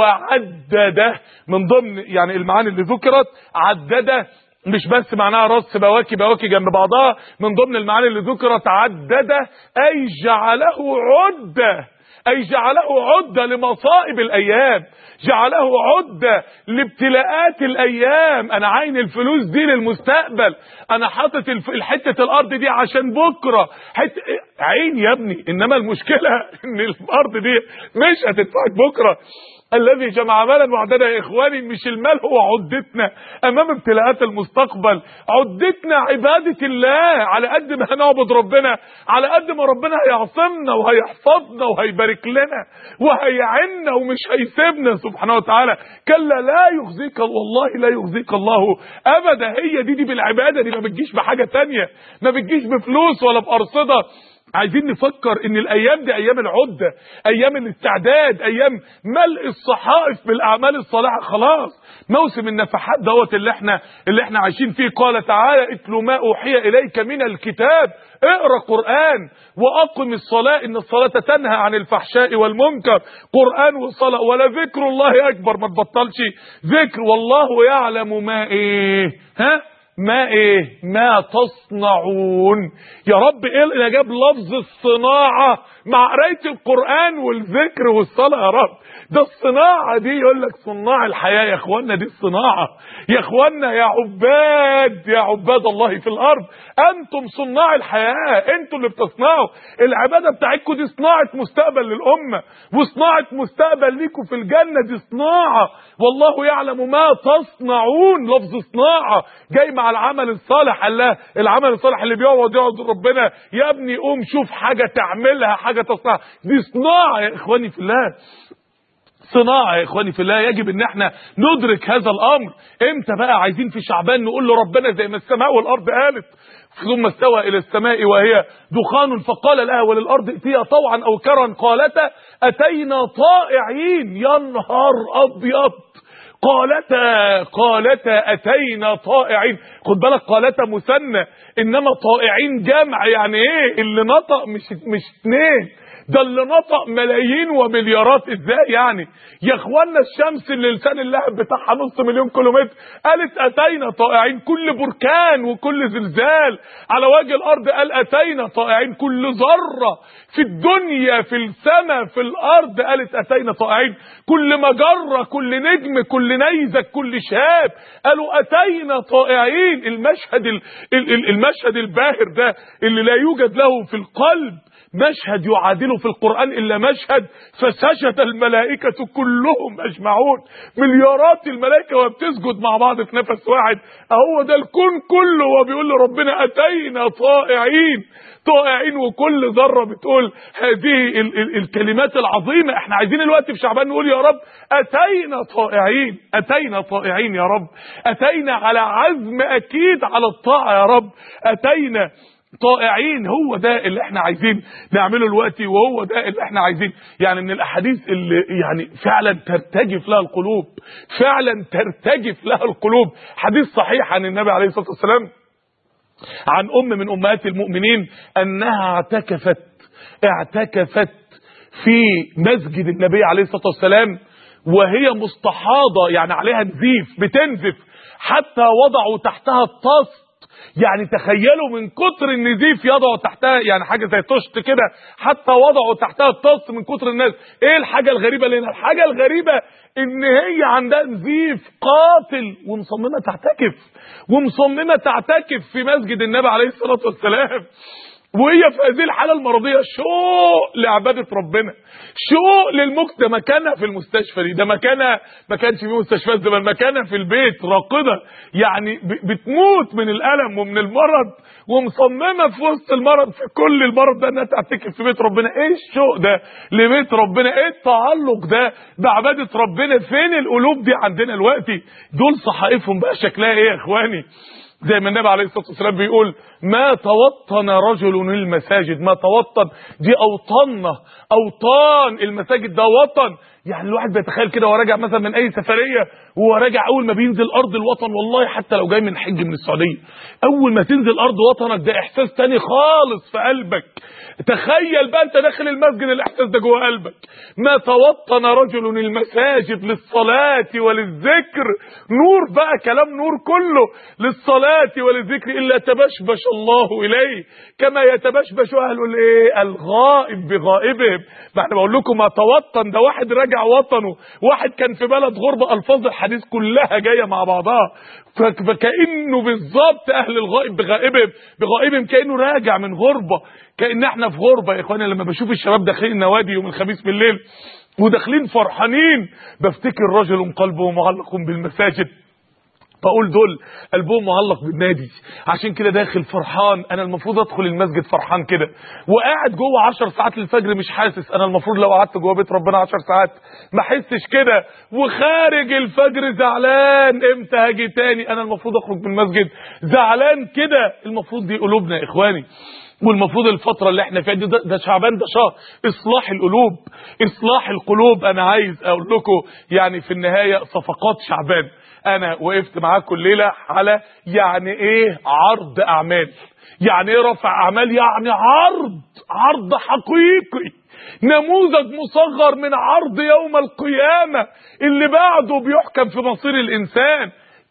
وعدده. من ضمن يعني المعاني اللي ذكرت عدده مش بس معناها رص بواكي بواكي جنب بعضها، من ضمن المعاني اللي ذكرت عدده اي جعله عده، اي جعله عده لمصائب الايام، جعله عده لابتلاءات الايام. انا عين الفلوس دي للمستقبل، انا حاطط الحته الارض دي عشان بكره. حته عين يا ابني، انما المشكله ان الارض دي مش هتدفعك بكره. الذي جمع مالا وعدده يا اخواني، مش المال هو عدتنا امام ابتلاءات المستقبل، عدتنا عباده الله. على قد ما هنعبد ربنا على قد ما ربنا هيعصمنا وهيحفظنا وهيبارك لنا وهيعنا ومش هيسيبنا سبحانه وتعالى. كلا لا يخزيك، والله لا يخزيك الله ابدا. هي دي دي بالعباده دي، ما بتجيش بحاجه تانية، ما بتجيش بفلوس ولا بارصده. عايزين نفكر ان الايام دي ايام العدة، ايام الاستعداد، ايام ملء الصحائف بالاعمال الصالحة. خلاص موسم النفحات دوت اللي احنا اللي احنا عايشين فيه. قال تعالى اتلو ما اوحي اليك من الكتاب، اقرا قرآن واقم الصلاة ان الصلاة تنهى عن الفحشاء والمنكر. قرآن والصلاة، ولا ذكر الله اكبر، ما تبطلش ذكر. والله يعلم ما ايه ها ما ايه ما تصنعون. يا رب ايه اللي جاب لفظ الصناعة مع قراية القرآن والذكر والصلاة؟ يا رب ده الصناعة دي، يقول لك صناع الحياة. يا اخوانا دي الصناعة، يا اخوانا يا عباد، يا عباد الله في الارض، انتم صناع الحياة، انتم اللي بتصنعوا العبادة بتاعتكم. دي صناعة مستقبل للأمة وصناعة مستقبل ليكم في الجنة. دي صناعة والله يعلم ما تصنعون. لفظ صناعة جاي مع العمل الصالح. الله العمل الصالح اللي بيقعد يقعد ربنا يا ابني قوم شوف حاجة تعملها، حاجة تصنع. دي صناعة يا اخواني في الله، صناعة يا اخواني في الله. يجب ان احنا ندرك هذا الامر. امتى بقى عايزين في شعبان نقول له ربنا زي ما السماء والارض قالت ثم استوى الى السماء وهي دخان فقال لها وللارض ائتيا طوعا او كرها قالتا اتينا طائعين. يا نهار ابيض، قالتا قالتا اتينا طائعين. خد بالك قالتا مثنى انما طائعين جمع. يعني ايه اللي نطق مش مش اتنين، ده اللي نطق ملايين ومليارات. ازاي يعني يا اخوانا؟ الشمس اللي لسان اللهب بتاعها نص مليون كيلومتر قالت اتينا طائعين. كل بركان وكل زلزال على وجه الارض قال اتينا طائعين. كل ذره في الدنيا في السماء في الارض قالت اتينا طائعين. كل مجره كل نجم كل نيزك كل شهاب قالوا اتينا طائعين. المشهد المشهد الباهر ده اللي لا يوجد له في القلب مشهد يعادله في القرآن إلا مشهد فسجد الملائكة كلهم أجمعون. مليارات الملائكة وبتسجد مع بعض في نفس واحد. أهو ده الكون كله وبيقول لربنا أتينا طائعين طائعين. وكل ذرة بتقول هذه ال ال الكلمات العظيمة. احنا عايزين الوقت في شعبان نقول يا رب أتينا طائعين، أتينا طائعين يا رب، أتينا على عزم أكيد على الطاعة يا رب، أتينا طائعين. هو ده اللي احنا عايزين نعمله دلوقتي، وهو ده اللي احنا عايزين. يعني من الاحاديث اللي يعني فعلا ترتجف لها القلوب، فعلا ترتجف لها القلوب، حديث صحيح عن النبي عليه الصلاة والسلام عن ام من امهات المؤمنين انها اعتكفت اعتكفت في مسجد النبي عليه الصلاة والسلام وهي مستحاضة، يعني عليها نزيف بتنزف، حتى وضعوا تحتها الطاس. يعني تخيلوا من كتر النزيف يضعوا تحتها يعني حاجة زي طشت كده، حتى وضعوا تحتها الطاس من كتر الناس. ايه الحاجة الغريبة لنا؟ الحاجة الغريبة ان هي عندها نزيف قاتل ومصممة تعتكف، ومصممة تعتكف في مسجد النبي عليه الصلاة والسلام، وهي في هذه الحالة المرضية. شوق لعبادة ربنا، شوق للمكت. ده مكانها في المستشفى دي، ده مكانها ما كانش في مستشفيات زمان، مكانها في البيت راقدة، يعني بتموت من الألم ومن المرض، ومصممة في وسط المرض في كل المرض ده انها تعتكف في بيت ربنا. ايه الشوق ده لبيت ربنا؟ ايه التعلق ده بعبادة ربنا؟ فين القلوب دي عندنا دلوقتي؟ دول صحائفهم بقى شكلها ايه يا اخواني؟ زي ما النبي عليه الصلاة والسلام بيقول ما توطن رجل المساجد. ما توطن دي أوطنة، أوطان المساجد ده وطن. يعني الواحد بيتخيل كده وهو راجع مثلا من أي سفرية، وهو راجع أول ما بينزل أرض الوطن، والله حتى لو جاي من حج من السعودية، أول ما تنزل أرض وطنك ده إحساس تاني خالص في قلبك. تخيل بقى أنت داخل المسجد الإحساس ده جوه قلبك. ما توطن رجل المساجد للصلاة وللذكر، نور بقى كلام نور كله، للصلاة وللذكر إلا تبشبش الله إليه كما يتبشبش أهل الإيه الغائب بغائبهم. بعد ما أقول لكم ما توطن ده واحد راجع وطنه، واحد كان في بلد غربة. ألفاظ الحديث كلها جاية مع بعضها، فكأنه بالظبط أهل الغائب بغائبهم بغائبهم كأنه راجع من غربة، كأن احنا في غربة يا إخواني. لما بشوف الشباب داخلين النوادي يوم الخميس بالليل وداخلين فرحانين، بفتكر رجل قلبه معلق بالمساجد، بقول دول قلبهم معلق بالنادي، عشان كده داخل فرحان. انا المفروض ادخل المسجد فرحان كده، وقاعد جوه عشر ساعات للفجر مش حاسس. انا المفروض لو قعدت جوه بيت ربنا عشر ساعات ما احسش كده، وخارج الفجر زعلان امتى هاجي تاني. انا المفروض اخرج من المسجد زعلان كده. المفروض دي قلوبنا يا اخواني، والمفروض الفترة اللي احنا فيها دي ده, ده شعبان ده شهر اصلاح القلوب، اصلاح القلوب. انا عايز اقول لكم يعني في النهاية صفقات شعبان. انا وقفت معاكم الليلة على يعني ايه عرض اعمال، يعني ايه رفع اعمال، يعني عرض عرض حقيقي، نموذج مصغر من عرض يوم القيامة اللي بعده بيحكم في مصير الانسان.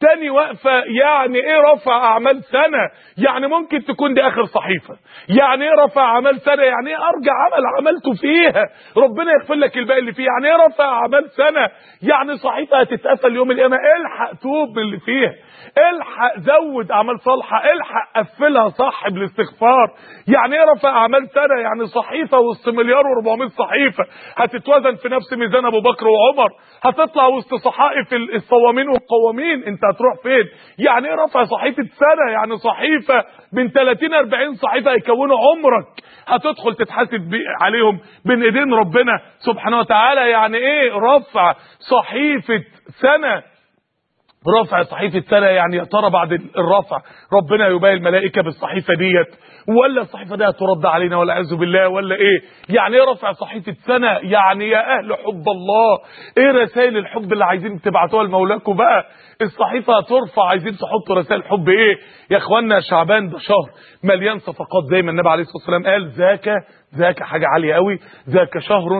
تاني وقفة يعني ايه رفع اعمال سنة؟ يعني ممكن تكون دي اخر صحيفة. يعني ايه رفع اعمال سنة؟ يعني ايه ارجع عمل عملته فيها ربنا يغفر لك الباقي اللي فيه. يعني ايه رفع اعمال سنة؟ يعني صحيفة هتتقفل يوم القيامة. الحق توب من اللي فيها، الحق زود اعمال صالحة، الحق قفلها صح بالاستغفار. يعني ايه رفع اعمال سنة؟ يعني صحيفة وسط مليار واربعمائة صحيفة هتتوزن في نفس ميزان ابو بكر وعمر، هتطلع وسط صحائف الصوامين والقوامين. انت هتروح فين؟ يعني ايه رفع صحيفة سنة؟ يعني صحيفة من ثلاثين اربعين صحيفة هيكونوا عمرك، هتدخل تتحاسب عليهم بين ايدين ربنا سبحانه وتعالى. يعني ايه رفع صحيفة سنة؟ رفع صحيفة سنة يعني يا ترى بعد الرفع ربنا يباهي الملائكة بالصحيفة ديت، ولا الصحيفة دي هترد علينا والعياذ بالله، ولا ايه؟ يعني ايه رفع صحيفة سنة؟ يعني يا اهل حب الله، ايه رسائل الحب اللي عايزين تبعتوها لمولاكم بقى؟ الصحيفة هترفع، عايزين تحطوا رسائل حب ايه يا اخوانا؟ شعبان ده شهر مليان صفقات زي ما النبي عليه الصلاة والسلام قال، ذاك ذاك حاجة عالية قوي، ذاك شهر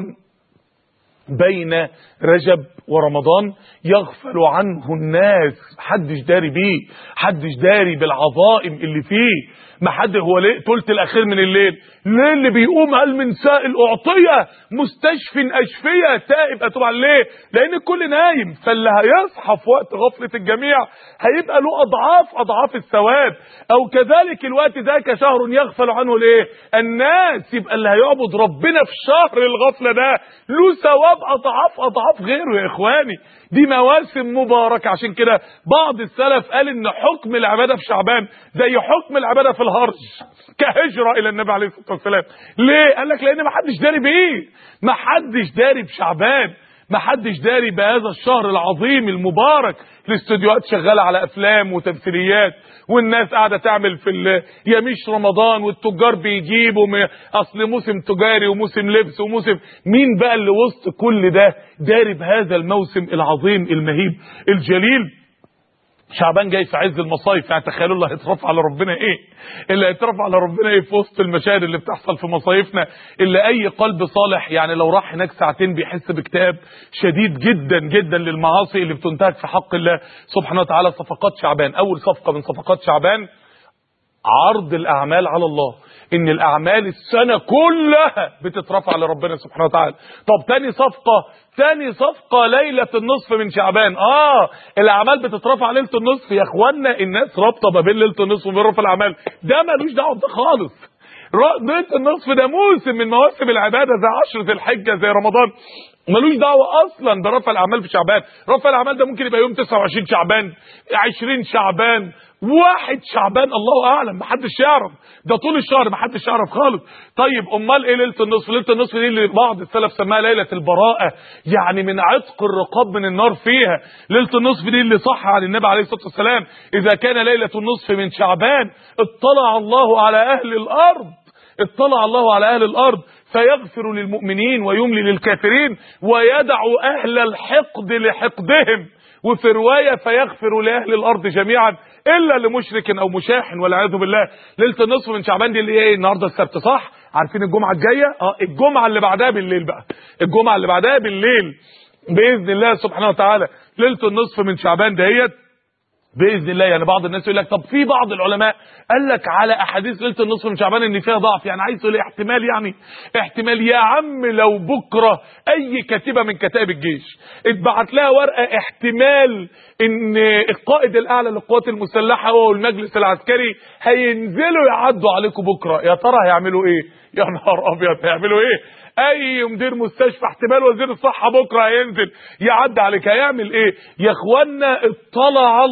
بين رجب ورمضان يغفل عنه الناس، محدش داري بيه، محدش داري بالعظائم اللي فيه. ما حد هو ليه تلت الاخير من الليل؟ ليه اللي بيقوم هل من سائل اعطيه، مستشفى اشفيه، تائب اتوب على ليه؟ لان الكل نايم، فاللي هيصحى في وقت غفله الجميع هيبقى له اضعاف اضعاف الثواب. او كذلك الوقت ذاك شهر يغفل عنه الايه؟ الناس. يبقى اللي هيعبد ربنا في شهر الغفله ده له ثواب اضعاف اضعاف غيره يا اخواني. دي مواسم مباركه. عشان كده بعض السلف قال ان حكم العباده في شعبان زي حكم العباده في الهرج، كهجره الى النبي عليه الصلاه والسلام. ليه؟ قال لك لان ما حدش داري بيه، ما حدش داري بشعبان، ما حدش داري بهذا الشهر العظيم المبارك. الاستوديوهات شغاله على افلام وتمثيليات، والناس قاعده تعمل في يميش رمضان، والتجار بيجيبوا اصل موسم تجاري وموسم لبس وموسم. مين بقى اللي وسط كل ده داري بهذا الموسم العظيم المهيب الجليل؟ شعبان جاي في عز المصايف. يعني تخيلوا اللي هيترفع على ربنا ايه، اللي هيترفع على ربنا ايه في وسط المشاهد اللي بتحصل في مصايفنا، اللي اي قلب صالح يعني لو راح هناك ساعتين بيحس باكتئاب شديد جدا جدا للمعاصي اللي بتنتهك في حق الله سبحانه وتعالى. صفقات شعبان، اول صفقة من صفقات شعبان عرض الاعمال على الله، ان الاعمال السنة كلها بتترفع لربنا سبحانه وتعالى. طب تاني صفقة، تاني صفقة ليلة النصف من شعبان. اه الاعمال بتترفع ليلة النصف يا اخوانا. الناس رابطة ما بين ليلة النصف وبين رفع الاعمال، ده ملوش دعوة بده خالص. ليلة النصف ده موسم من مواسم العبادة زي عشرة الحجة زي رمضان، ملوش دعوة اصلا برفع الاعمال في شعبان. رفع الاعمال ده ممكن يبقى يوم تسعة وعشرين شعبان، عشرين شعبان، واحد شعبان، الله اعلم، محدش يعرف. ده طول الشهر محدش يعرف خالص. طيب امال ايه ليله النصف؟ ليله النصف دي اللي بعض السلف سماها ليله البراءه، يعني من عتق الرقاب من النار فيها. ليله النصف دي اللي صح عن النبي عليه الصلاه والسلام، اذا كان ليله النصف من شعبان اطلع الله على اهل الارض، اطلع الله على اهل الارض فيغفر للمؤمنين ويملي للكافرين ويدع اهل الحقد لحقدهم. وفي روايه فيغفر لاهل الارض جميعا الا لمشرك او مشاحن والعياذ بالله. ليله النصف من شعبان دي اللي ايه؟ النهارده السبت صح؟ عارفين الجمعه الجايه؟ اه الجمعه اللي بعدها بالليل بقى، الجمعه اللي بعدها بالليل باذن الله سبحانه وتعالى ليله النصف من شعبان دهيت باذن الله. يعني بعض الناس يقول لك طب في بعض العلماء قال لك على احاديث ليله النصف من شعبان ان فيها ضعف، يعني عايز تقول احتمال، يعني احتمال يا عم لو بكره اي كتيبه من كتائب الجيش اتبعت لها ورقه احتمال ان القائد الاعلى للقوات المسلحه هو والمجلس العسكري هينزلوا يعدوا عليكم بكره، يا ترى هيعملوا ايه؟ يا نهار ابيض هيعملوا ايه؟ اي مدير مستشفى احتمال وزير الصحه بكره هينزل يعدي عليك، هيعمل ايه يا اخوانا؟ اطلع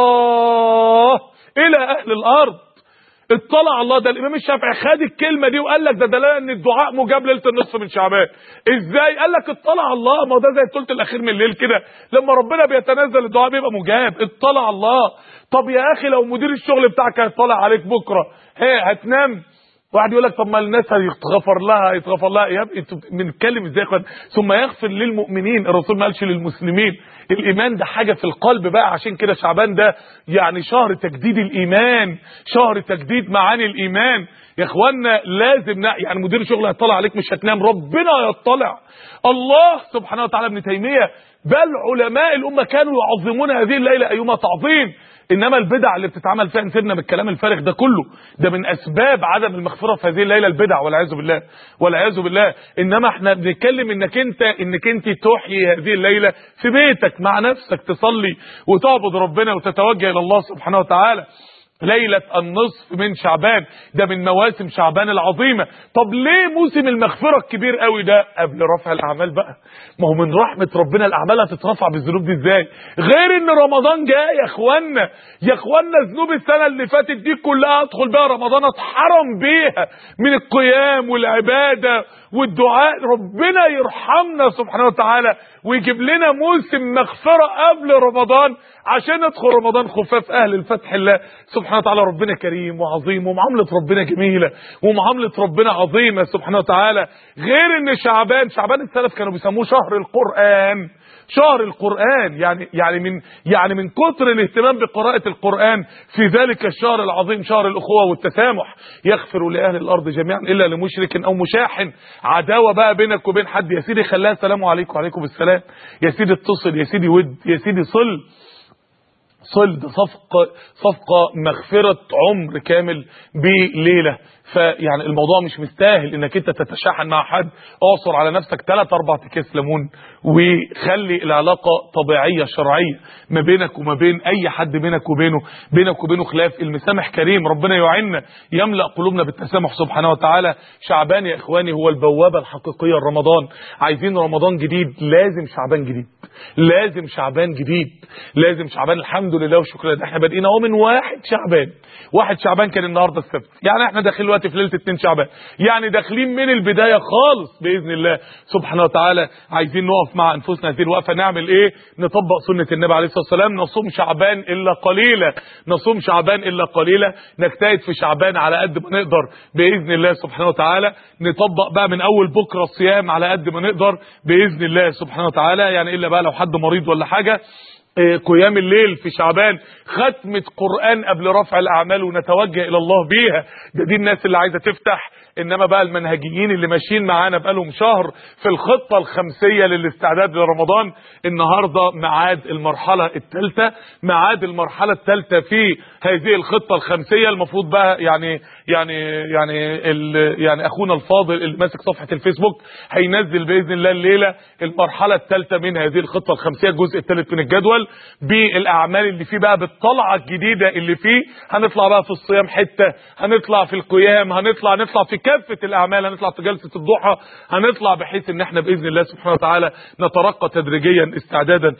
الله الى اهل الارض، اطلع الله. ده الامام الشافعي خد الكلمه دي وقال لك ده دلاله ان الدعاء مجاب ليله النصف من شعبان. ازاي؟ قال لك اطلع الله، ما هو ده زي الثلث الاخير من الليل كده، لما ربنا بيتنزل الدعاء بيبقى مجاب. اطلع الله. طب يا اخي لو مدير الشغل بتاعك هيطلع عليك بكره، هي هتنام؟ واحد يقول لك طب ما الناس هيتغفر لها هيتغفر لها يا ابني انتوا بنتكلم ازاي؟ ثم يغفر للمؤمنين، الرسول ما قالش للمسلمين. الايمان ده حاجه في القلب بقى. عشان كده شعبان ده يعني شهر تجديد الايمان، شهر تجديد معاني الايمان يا اخوانا. لازم يعني مدير شغل هيطلع عليك مش هتنام، ربنا يطلع. الله سبحانه وتعالى. ابن تيميه بل علماء الامه كانوا يعظمون هذه الليله ايما تعظيم. انما البدع اللي بتتعمل فيها، نسيبنا من الكلام الفارغ ده كله، ده من اسباب عدم المغفره في هذه الليله البدع والعياذ بالله والعياذ بالله. انما احنا بنتكلم انك انت انك انت تحيي هذه الليله في بيتك مع نفسك، تصلي وتعبد ربنا وتتوجه الى الله سبحانه وتعالى. ليلة النصف من شعبان، ده من مواسم شعبان العظيمة. طب ليه موسم المغفرة الكبير قوي ده قبل رفع الأعمال بقى؟ ما هو من رحمة ربنا الأعمال هتترفع بالذنوب دي ازاي؟ غير ان رمضان جاي يا اخوانا، يا اخوانا ذنوب السنة اللي فاتت دي كلها ادخل بها رمضان اتحرم بيها من القيام والعبادة والدعاء. ربنا يرحمنا سبحانه وتعالى ويجيب لنا موسم مغفرة قبل رمضان عشان ندخل رمضان خفاف اهل الفتح الله سبحانه وتعالى. ربنا كريم وعظيم، ومعاملة ربنا جميلة، ومعاملة ربنا عظيمة سبحانه وتعالى. غير ان شعبان شعبان السلف كانوا بيسموه شهر القرآن، شهر القرآن، يعني يعني من يعني من كتر الاهتمام بقراءة القرآن في ذلك الشهر العظيم، شهر الأخوة والتسامح. يغفر لأهل الأرض جميعا إلا لمشرك أو مشاحن. عداوة بقى بينك وبين حد، يا سيدي خلاها سلام عليكم وعليكم السلام، يا سيدي اتصل، يا سيدي ود، يا سيدي صل صل. ده صفقة صفقة مغفرة عمر كامل بليلة. فيعني الموضوع مش مستاهل انك انت تتشاحن مع حد. اعصر على نفسك ثلاث اربع اكياس ليمون وخلي العلاقة طبيعية شرعية ما بينك وما بين اي حد بينك وبينه بينك وبينه خلاف. المسامح كريم، ربنا يعيننا يملأ قلوبنا بالتسامح سبحانه وتعالى. شعبان يا اخواني هو البوابة الحقيقية لرمضان. عايزين رمضان جديد، لازم شعبان جديد، لازم شعبان جديد، لازم شعبان. الحمد لله وشكرا لله احنا بادئين اهو من واحد شعبان. واحد شعبان كان النهارده السبت، يعني احنا داخلين دلوقتي في ليله اتنين شعبان، يعني داخلين من البدايه خالص باذن الله سبحانه وتعالى. عايزين نقف مع انفسنا هذه الوقفه، نعمل ايه؟ نطبق سنه النبي عليه الصلاه والسلام، نصوم شعبان الا قليلا، نصوم شعبان الا قليلا، نجتهد في شعبان على قد ما نقدر باذن الله سبحانه وتعالى. نطبق بقى من اول بكره الصيام على قد ما نقدر باذن الله سبحانه وتعالى، يعني الا بقى لو حد مريض ولا حاجه. قيام الليل في شعبان، ختمة قرآن قبل رفع الأعمال ونتوجه إلى الله بيها. ده دي الناس اللي عايزة تفتح. إنما بقى المنهجيين اللي ماشيين معانا بقالهم شهر في الخطة الخمسية للاستعداد لرمضان، النهاردة معاد المرحلة الثالثة، معاد المرحلة الثالثة في هذه الخطة الخمسية. المفروض بقى يعني يعني يعني يعني أخونا الفاضل اللي ماسك صفحة الفيسبوك هينزل بإذن الله الليلة المرحلة الثالثة من هذه الخطة الخمسية، الجزء الثالث من الجدول بالاعمال اللي فيه بقى، بالطلعه الجديده اللي فيه. هنطلع بقى في الصيام حته، هنطلع في القيام، هنطلع نطلع في كافه الاعمال، هنطلع في جلسه الضحى، هنطلع بحيث ان احنا باذن الله سبحانه وتعالى نترقى تدريجيا استعدادا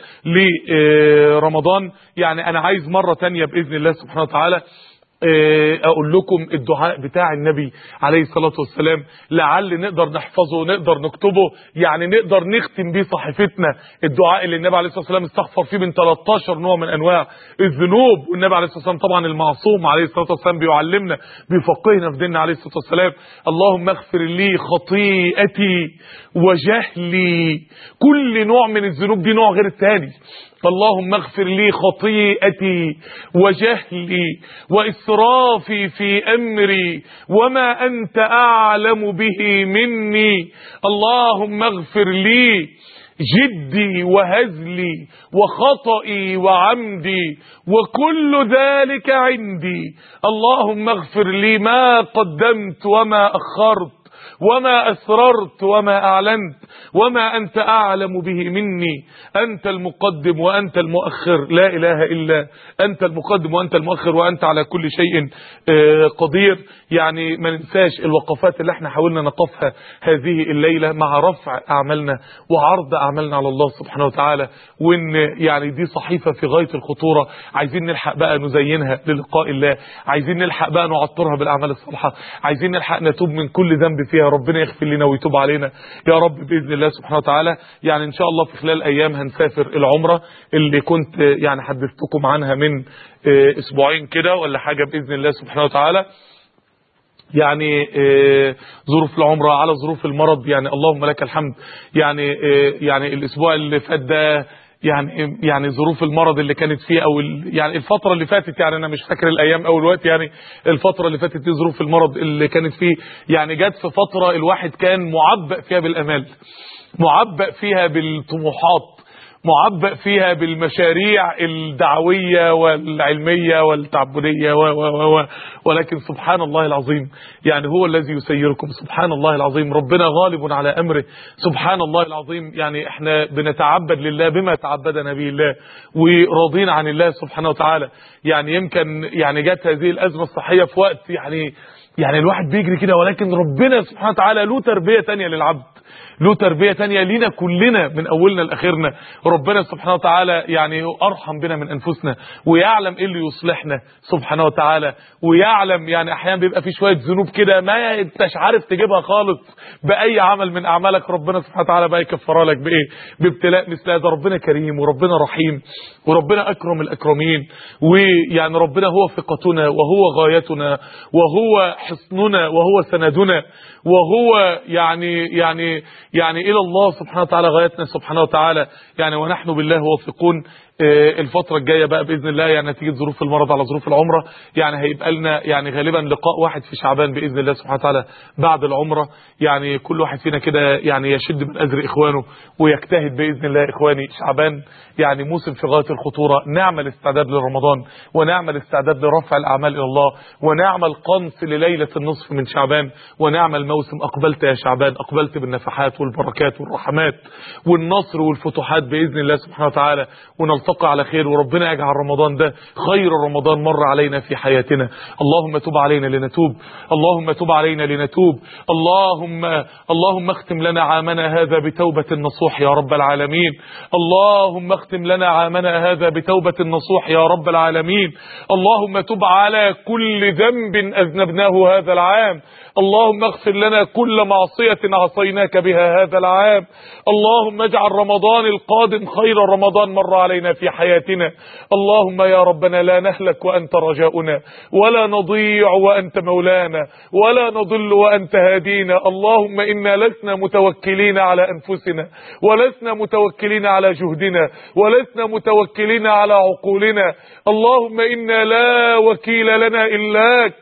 لرمضان. يعني انا عايز مره ثانيه باذن الله سبحانه وتعالى اقول لكم الدعاء بتاع النبي عليه الصلاة والسلام، لعل نقدر نحفظه ونقدر نكتبه، يعني نقدر نختم بيه صحيفتنا. الدعاء اللي النبي عليه الصلاة والسلام استغفر فيه من تلتاشر نوع من انواع الذنوب، والنبي عليه الصلاة والسلام طبعا المعصوم عليه الصلاة والسلام بيعلمنا بيفقهنا في ديننا عليه الصلاة والسلام. اللهم اغفر لي خطيئتي وجهلي. كل نوع من الذنوب دي نوع غير الثاني. اللهم اغفر لي خطيئتي وجهلي وإسرافي في أمري وما أنت أعلم به مني. اللهم اغفر لي جدي وهزلي وخطئي وعمدي وكل ذلك عندي. اللهم اغفر لي ما قدمت وما أخرت وما أسررت وما أعلنت وما أنت أعلم به مني. أنت المقدم وأنت المؤخر، لا إله إلا أنت المقدم وأنت المؤخر وأنت على كل شيء قدير. يعني ما ننساش الوقفات اللي احنا حاولنا نقفها هذه الليلة مع رفع أعمالنا وعرض أعمالنا على الله سبحانه وتعالى، وإن يعني دي صحيفة في غاية الخطورة. عايزين نلحق بقى نزينها للقاء الله، عايزين نلحق بقى نعطرها بالأعمال الصالحة، عايزين نلحق نتوب من كل ذنب فيها، ربنا يغفر لنا ويتوب علينا يا رب بإذن الله سبحانه وتعالى. يعني إن شاء الله في خلال أيام هنسافر العمرة اللي كنت يعني حدثتكم عنها من أسبوعين كده ولا حاجة بإذن الله سبحانه وتعالى. يعني ظروف العمرة على ظروف المرض، يعني اللهم لك الحمد. يعني يعني الأسبوع اللي فات ده يعني يعني ظروف المرض اللي كانت فيه او يعني الفتره اللي فاتت، يعني انا مش فاكر الايام او الوقت، يعني الفتره اللي فاتت دي ظروف المرض اللي كانت فيه، يعني جت في فتره الواحد كان معبأ فيها بالامال، معبأ فيها بالطموحات، معبأ فيها بالمشاريع الدعوية والعلمية والتعبدية و و و ولكن سبحان الله العظيم، يعني هو الذي يسيركم. سبحان الله العظيم، ربنا غالب على أمره. سبحان الله العظيم، يعني احنا بنتعبد لله بما تعبدنا به الله، وراضين عن الله سبحانه وتعالى. يعني يمكن يعني جت هذه الأزمة الصحية في وقت يعني يعني الواحد بيجري كده، ولكن ربنا سبحانه وتعالى له تربية تانية للعبد، له تربية تانية لينا كلنا من أولنا لآخرنا. ربنا سبحانه وتعالى يعني أرحم بنا من أنفسنا، ويعلم إيه اللي يصلحنا سبحانه وتعالى، ويعلم يعني أحيانا بيبقى في شوية ذنوب كده ما انتش عارف تجيبها خالص بأي عمل من أعمالك، ربنا سبحانه وتعالى بقى يكفرها لك بإيه؟ بابتلاء مثل هذا. ربنا كريم وربنا رحيم وربنا أكرم الأكرمين، ويعني ربنا هو ثقتنا وهو غايتنا وهو حصننا وهو سندنا، وهو يعني يعني يعني إلى الله سبحانه وتعالى غايتنا سبحانه وتعالى. يعني ونحن بالله واثقون. الفترة الجاية بقى بإذن الله يعني نتيجة ظروف المرض على ظروف العمرة، يعني هيبقى لنا يعني غالبا لقاء واحد في شعبان بإذن الله سبحانه وتعالى بعد العمرة. يعني كل واحد فينا كده يعني يشد من أزر إخوانه ويجتهد بإذن الله. إخواني، شعبان يعني موسم في غاية الخطورة. نعمل استعداد لرمضان، ونعمل استعداد لرفع الأعمال إلى الله، ونعمل قنص لليلة النصف من شعبان، ونعمل موسم أقبلت يا شعبان، أقبلت بالنفحات والبركات والرحمات والنصر والفتوحات بإذن الله سبحانه وتعالى، ونلتقي على خير. وربنا يجعل رمضان ده خير رمضان مر علينا في حياتنا. اللهم تب علينا لنتوب، اللهم تب علينا لنتوب. اللهم اللهم اختم لنا عامنا هذا بتوبة نصوح يا رب العالمين. اللهم اختم لنا عامنا هذا بتوبة نصوح يا رب العالمين. اللهم تب على كل ذنب أذنبناه هذا العام. اللهم اغفر لنا كل معصية عصيناك بها هذا العام. اللهم اجعل رمضان القادم خير رمضان مر علينا في حياتنا. اللهم يا ربنا لا نهلك وأنت رجاؤنا، ولا نضيع وأنت مولانا، ولا نضل وأنت هادينا. اللهم إنا لسنا متوكلين على أنفسنا، ولسنا متوكلين على جهدنا، ولسنا متوكلين على عقولنا. اللهم إنا لا وكيل لنا إلاك،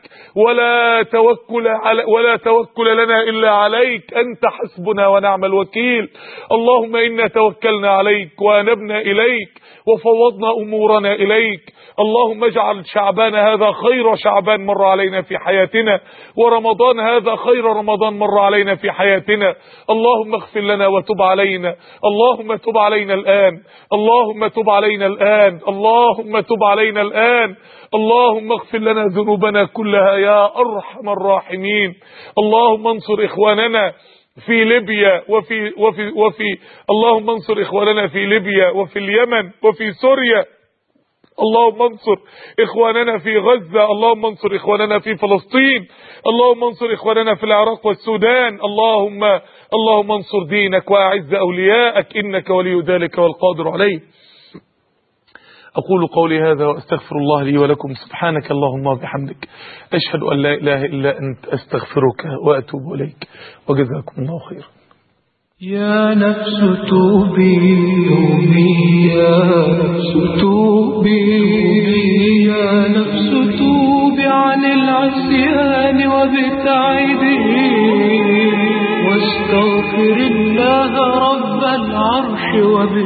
ولا توكل على ولا توكل لنا إلا عليك. أنت حسبنا ونعم الوكيل. اللهم إنا توكلنا عليك وأنبنا إليك وفوضنا أمورنا إليك. اللهم اجعل شعبان هذا خير شعبان مر علينا في حياتنا، ورمضان هذا خير رمضان مر علينا في حياتنا. اللهم اغفر لنا وتب علينا. اللهم تب علينا الآن، اللهم تب علينا الآن، اللهم تب علينا الآن. اللهم اغفر لنا ذنوبنا كلها يا أرحم الراحمين. اللهم انصر إخواننا في ليبيا وفي وفي وفي اللهم انصر إخواننا في ليبيا وفي اليمن وفي سوريا. اللهم انصر إخواننا في غزة. اللهم انصر إخواننا في فلسطين. اللهم انصر إخواننا في العراق والسودان. اللهم اللهم انصر دينك وأعز أولياءك، إنك ولي ذلك والقادر عليه. أقول قولي هذا وأستغفر الله لي ولكم. سبحانك اللهم وبحمدك، أشهد أن لا إله إلا أنت، أستغفرك وأتوب إليك، وجزاكم الله خيرا. يا نفس توبي توبي، يا نفس توبي، يا نفس توبي عن العصيان وابتعدي، واستغفر الله رب العرش وب